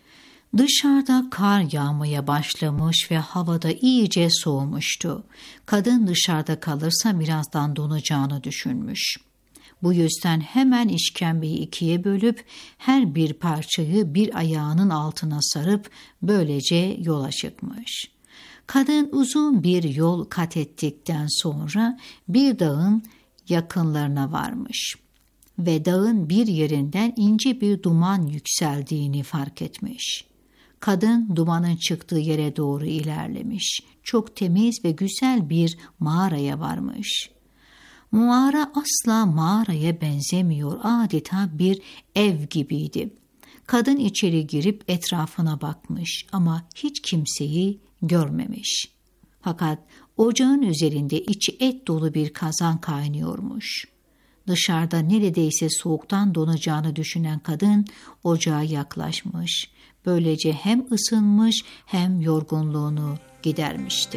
[SPEAKER 15] Dışarıda kar yağmaya başlamış ve havada iyice soğumuştu. Kadın dışarıda kalırsa birazdan donacağını düşünmüş. Bu yüzden hemen işkembeyi ikiye bölüp her bir parçayı bir ayağının altına sarıp böylece yola çıkmış. Kadın uzun bir yol kat ettikten sonra bir dağın yakınlarına varmış ve dağın bir yerinden ince bir duman yükseldiğini fark etmiş. Kadın dumanın çıktığı yere doğru ilerlemiş. Çok temiz ve güzel bir mağaraya varmış. Mağara asla mağaraya benzemiyor, adeta bir ev gibiydi. Kadın içeri girip etrafına bakmış ama hiç kimseyi görmemiş. Fakat ocağın üzerinde içi et dolu bir kazan kaynıyormuş. Dışarıda neredeyse soğuktan donacağını düşünen kadın ocağa yaklaşmış. Böylece hem ısınmış hem yorgunluğunu gidermişti.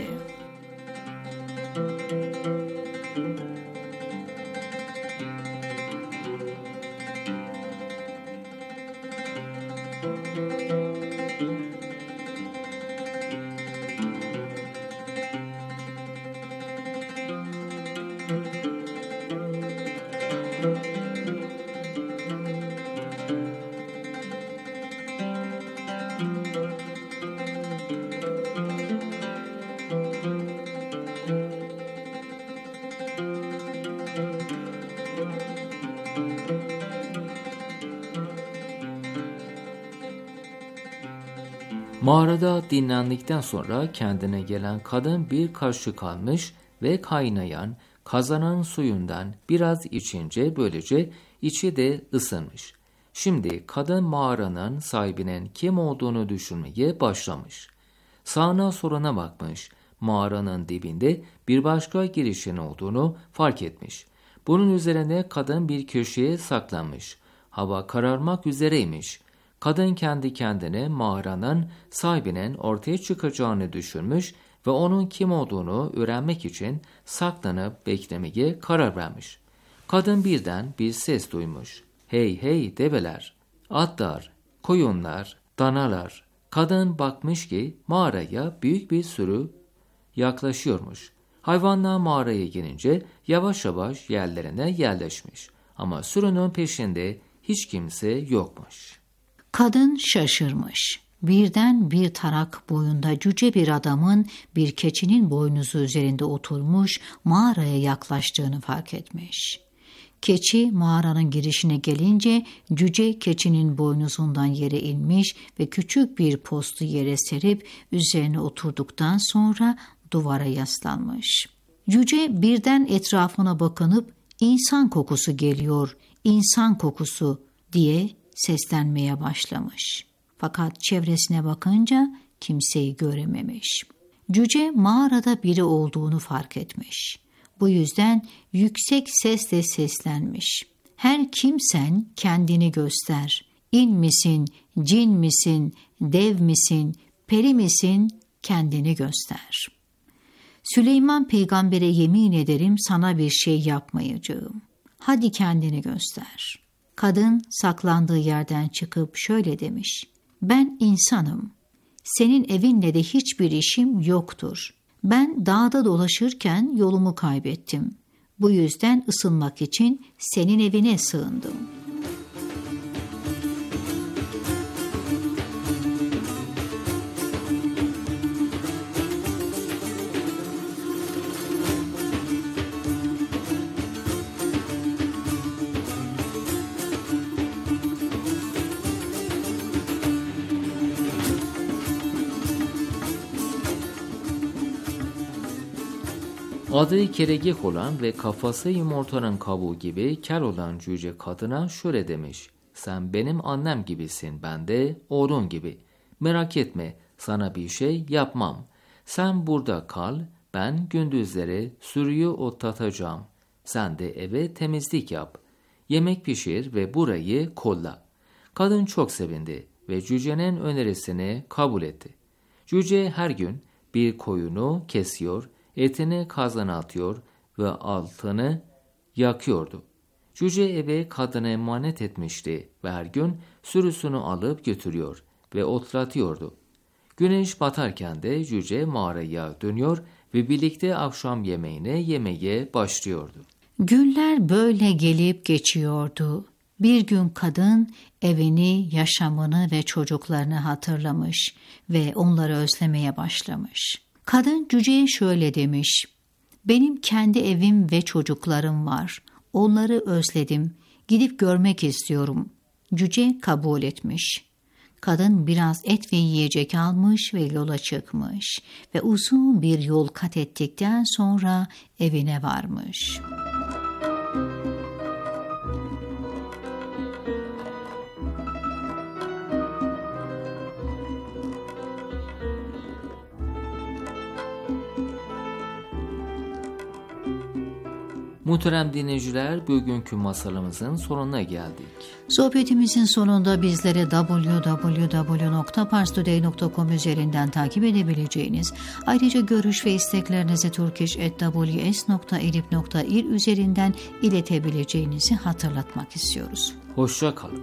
[SPEAKER 1] Mağarada dinlendikten sonra kendine gelen kadın bir kaşık almış ve kaynayan kazanın suyundan biraz içince böylece içi de ısınmış. Şimdi kadın mağaranın sahibinin kim olduğunu düşünmeye başlamış. Sağına soluna bakmış. Mağaranın dibinde bir başka girişin olduğunu fark etmiş. Bunun üzerine kadın bir köşeye saklanmış. Hava kararmak üzereymiş. Kadın kendi kendine mağaranın sahibinin ortaya çıkacağını düşünmüş ve onun kim olduğunu öğrenmek için saklanıp beklemeye karar vermiş. Kadın birden bir ses duymuş. Hey hey develer, atlar, koyunlar, danalar. Kadın bakmış ki mağaraya büyük bir sürü yaklaşıyormuş. Hayvanlar mağaraya girince yavaş yavaş yerlerine yerleşmiş. Ama sürünün peşinde hiç kimse yokmuş.
[SPEAKER 15] Kadın şaşırmış. Birden bir tarak boyunda cüce bir adamın bir keçinin boynuzu üzerinde oturmuş mağaraya yaklaştığını fark etmiş. Keçi mağaranın girişine gelince cüce keçinin boynuzundan yere inmiş ve küçük bir postu yere serip üzerine oturduktan sonra duvara yaslanmış. Cüce birden etrafına bakınıp insan kokusu geliyor, insan kokusu diye seslenmeye başlamış. Fakat çevresine bakınca kimseyi görememiş. Cüce mağarada biri olduğunu fark etmiş. Bu yüzden yüksek sesle seslenmiş. Her kimsen kendini göster. İn misin, cin misin, dev misin, peri misin, kendini göster. Süleyman peygambere yemin ederim sana bir şey yapmayacağım. Hadi kendini göster. Kadın saklandığı yerden çıkıp şöyle demiş. Ben insanım. senin evinle de hiçbir işim yoktur. Ben dağda dolaşırken yolumu kaybettim. Bu yüzden ısınmak için senin evine sığındım.
[SPEAKER 1] Adı keregek olan ve kafası yumurtanın kabuğu gibi kel olan cüce kadına şöyle demiş: sen benim annem gibisin, ben de oğlun gibi. Merak etme, sana bir şey yapmam. Sen burada kal, ben gündüzleri sürüyü otlatacağım. Sen de eve temizlik yap. Yemek pişir ve burayı kolla. Kadın çok sevindi ve cücenin önerisini kabul etti. Cüce her gün bir koyunu kesiyor, etini kazana atıyor ve altını yakıyordu. Cüce eve kadına emanet etmişti ve her gün sürüsünü alıp götürüyor ve otlatıyordu. Güneş batarken de cüce mağaraya dönüyor ve birlikte akşam yemeğini yemeye başlıyordu.
[SPEAKER 15] Günler böyle gelip geçiyordu. Bir gün kadın evini, yaşamını ve çocuklarını hatırlamış ve onları özlemeye başlamış. Kadın cüceye şöyle demiş: benim kendi evim ve çocuklarım var. Onları özledim. Gidip görmek istiyorum. Cüce kabul etmiş. Kadın biraz et ve yiyecek almış ve yola çıkmış ve uzun bir yol kat ettikten sonra evine varmış.
[SPEAKER 1] Muhterem dinleyiciler, bugünkü masalımızın sonuna geldik.
[SPEAKER 15] Sohbetimizin sonunda bizleri double-u double-u double-u nokta pars today nokta com üzerinden takip edebileceğiniz, ayrıca görüş ve isteklerinizi turkish at w s nokta edip nokta ir üzerinden iletebileceğinizi hatırlatmak istiyoruz.
[SPEAKER 1] Hoşça kalın.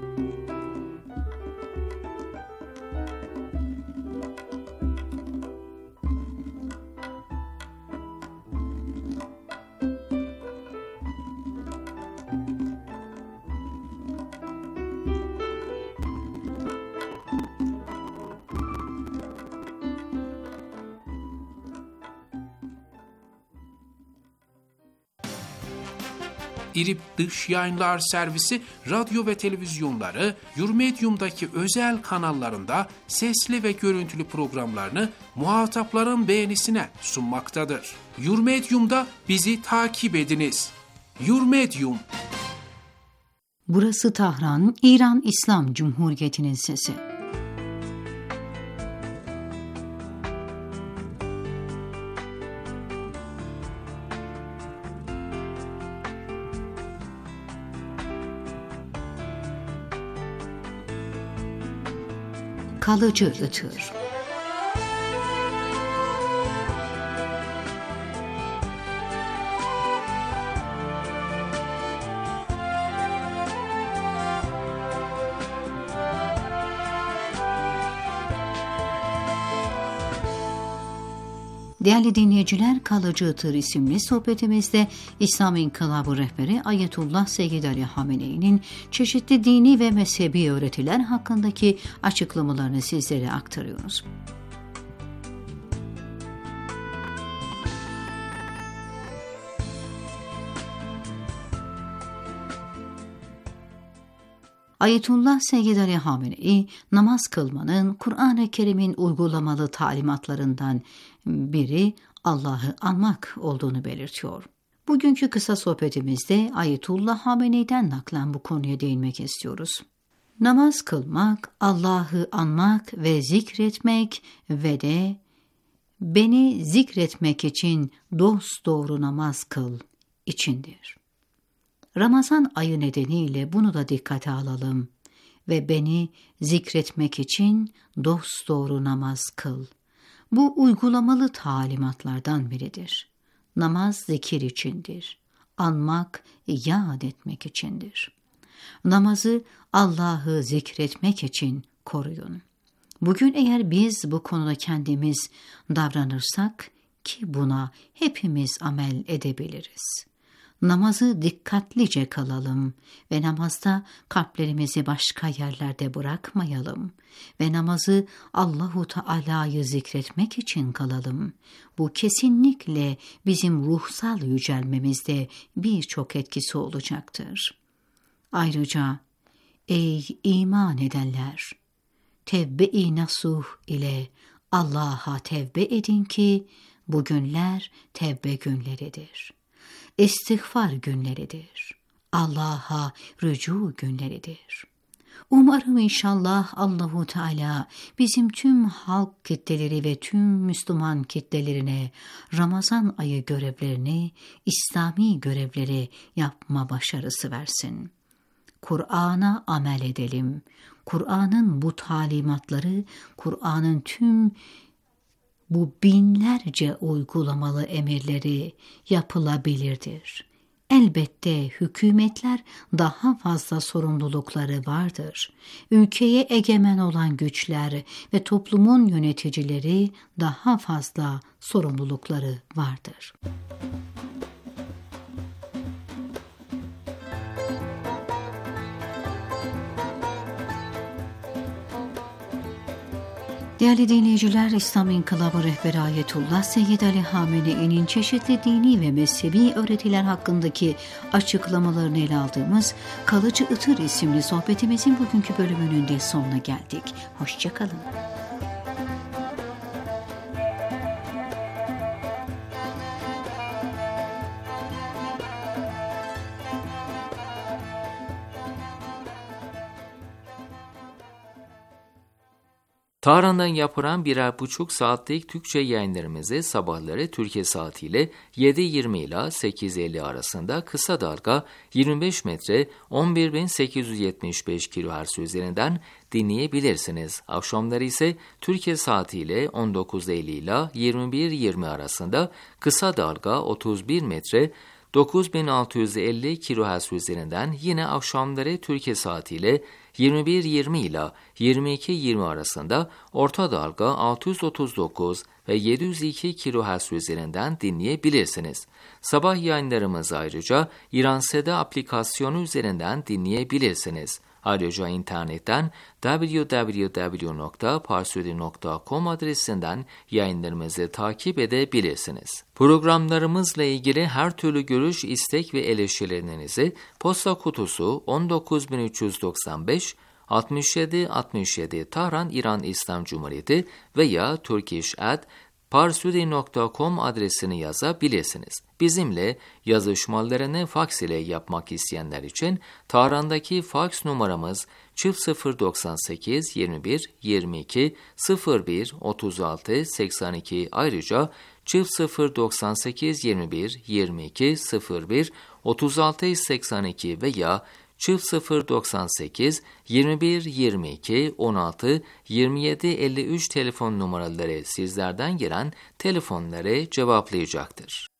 [SPEAKER 14] İrip Dış Yayınlar Servisi radyo ve televizyonları Yurmedium'daki özel kanallarında sesli ve görüntülü programlarını muhatapların beğenisine sunmaktadır. Yurmedium'da bizi takip ediniz. Yurmedium.
[SPEAKER 15] Burası Tahran, İran İslam Cumhuriyeti'nin sesi. Kalıcı ıtır. Değerli dinleyiciler, Kalıcı Itır isimli sohbetimizde İslam İnkılabı rehberi Ayetullah Seyyid Ali Hamene'nin çeşitli dini ve mezhebi öğretiler hakkındaki açıklamalarını sizlere aktarıyoruz. Ayetullah Seyyid Ali Hamenei, namaz kılmanın Kur'an-ı Kerim'in uygulamalı talimatlarından biri Allah'ı anmak olduğunu belirtiyor. Bugünkü kısa sohbetimizde Ayetullah Hamenei'den naklen bu konuya değinmek istiyoruz. Namaz kılmak, Allah'ı anmak ve zikretmek ve de beni zikretmek için dosdoğru namaz kıl içindir. Ramazan ayı nedeniyle bunu da dikkate alalım ve beni zikretmek için dosdoğru namaz kıl. Bu uygulamalı talimatlardan biridir. Namaz zikir içindir. Anmak, yad etmek içindir. Namazı Allah'ı zikretmek için koruyun. Bugün eğer biz bu konuda kendimiz davranırsak ki buna hepimiz amel edebiliriz. Namazı dikkatlice kılalım ve namazda kalplerimizi başka yerlerde bırakmayalım ve namazı Allahu Teala'yı zikretmek için kılalım. Bu kesinlikle bizim ruhsal yücelmemizde birçok etkisi olacaktır. Ayrıca ey iman edenler, tevbe-i nasuh ile Allah'a tevbe edin ki bu günler tevbe günleridir. İstiğfar günleridir. Allah'a rücu günleridir. Umarım inşallah Allahu Teala bizim tüm halk kitleleri ve tüm Müslüman kitlelerine Ramazan ayı görevlerini, İslami görevleri yapma başarısı versin. Kur'an'a amel edelim. Kur'an'ın bu talimatları, Kur'an'ın tüm bu binlerce uygulamalı emirleri yapılabilirdir. Elbette hükümetler daha fazla sorumlulukları vardır. Ülkeye egemen olan güçler ve toplumun yöneticileri daha fazla sorumlulukları vardır. Değerli dinleyiciler, İslam İnkılabı Rehberi Ayetullah Seyyid Ali Hamenei'nin çeşitli dini ve mezhebi öğretiler hakkındaki açıklamalarını ele aldığımız Kalıcı Itır isimli sohbetimizin bugünkü bölümünün de sonuna geldik. Hoşça kalın.
[SPEAKER 1] Tahran'dan yapılan birer buçuk saatlik Türkçe yayınlarımızı sabahları Türkiye saatiyle yedi yirmi ila sekiz elli arasında kısa dalga yirmi beş metre on bir bin sekiz yüz yetmiş beş kilohertz üzerinden dinleyebilirsiniz. Akşamları ise Türkiye saatiyle on dokuz elli ila yirmi bir yirmi arasında kısa dalga otuz bir metre dokuz bin altı yüz elli kilohertz üzerinden yine akşamları Türkiye saatiyle yirmi bir yirmi ila yirmi iki yirmi arasında orta dalga altı yüz otuz dokuz ve yedi yüz iki kilohertz üzerinden dinleyebilirsiniz. Sabah yayınlarımızı ayrıca İranseda aplikasyonu üzerinden dinleyebilirsiniz. Ayrıca internetten double-u double-u double-u nokta parsudi nokta com adresinden yayınlarımızı takip edebilirsiniz. Programlarımızla ilgili her türlü görüş, istek ve eleştirilerinizi posta kutusu on dokuz bin üç yüz doksan beş altmış yedi altmış yedi Tahran İran İslam Cumhuriyeti veya turkish at parsudi nokta com adresini yazabilirsiniz. Bizimle yazışmalarını faks ile yapmak isteyenler için Tahran'daki faks numaramız sıfır doksan sekiz yirmi bir yirmi iki sıfır bir otuz altı seksen iki ayrıca sıfır doksan sekiz yirmi bir yirmi iki sıfır bir otuz altı seksen iki veya sıfır doksan sekiz yirmi bir yirmi iki on altı yirmi yedi elli üç telefon numaraları sizlerden gelen telefonları cevaplayacaktır.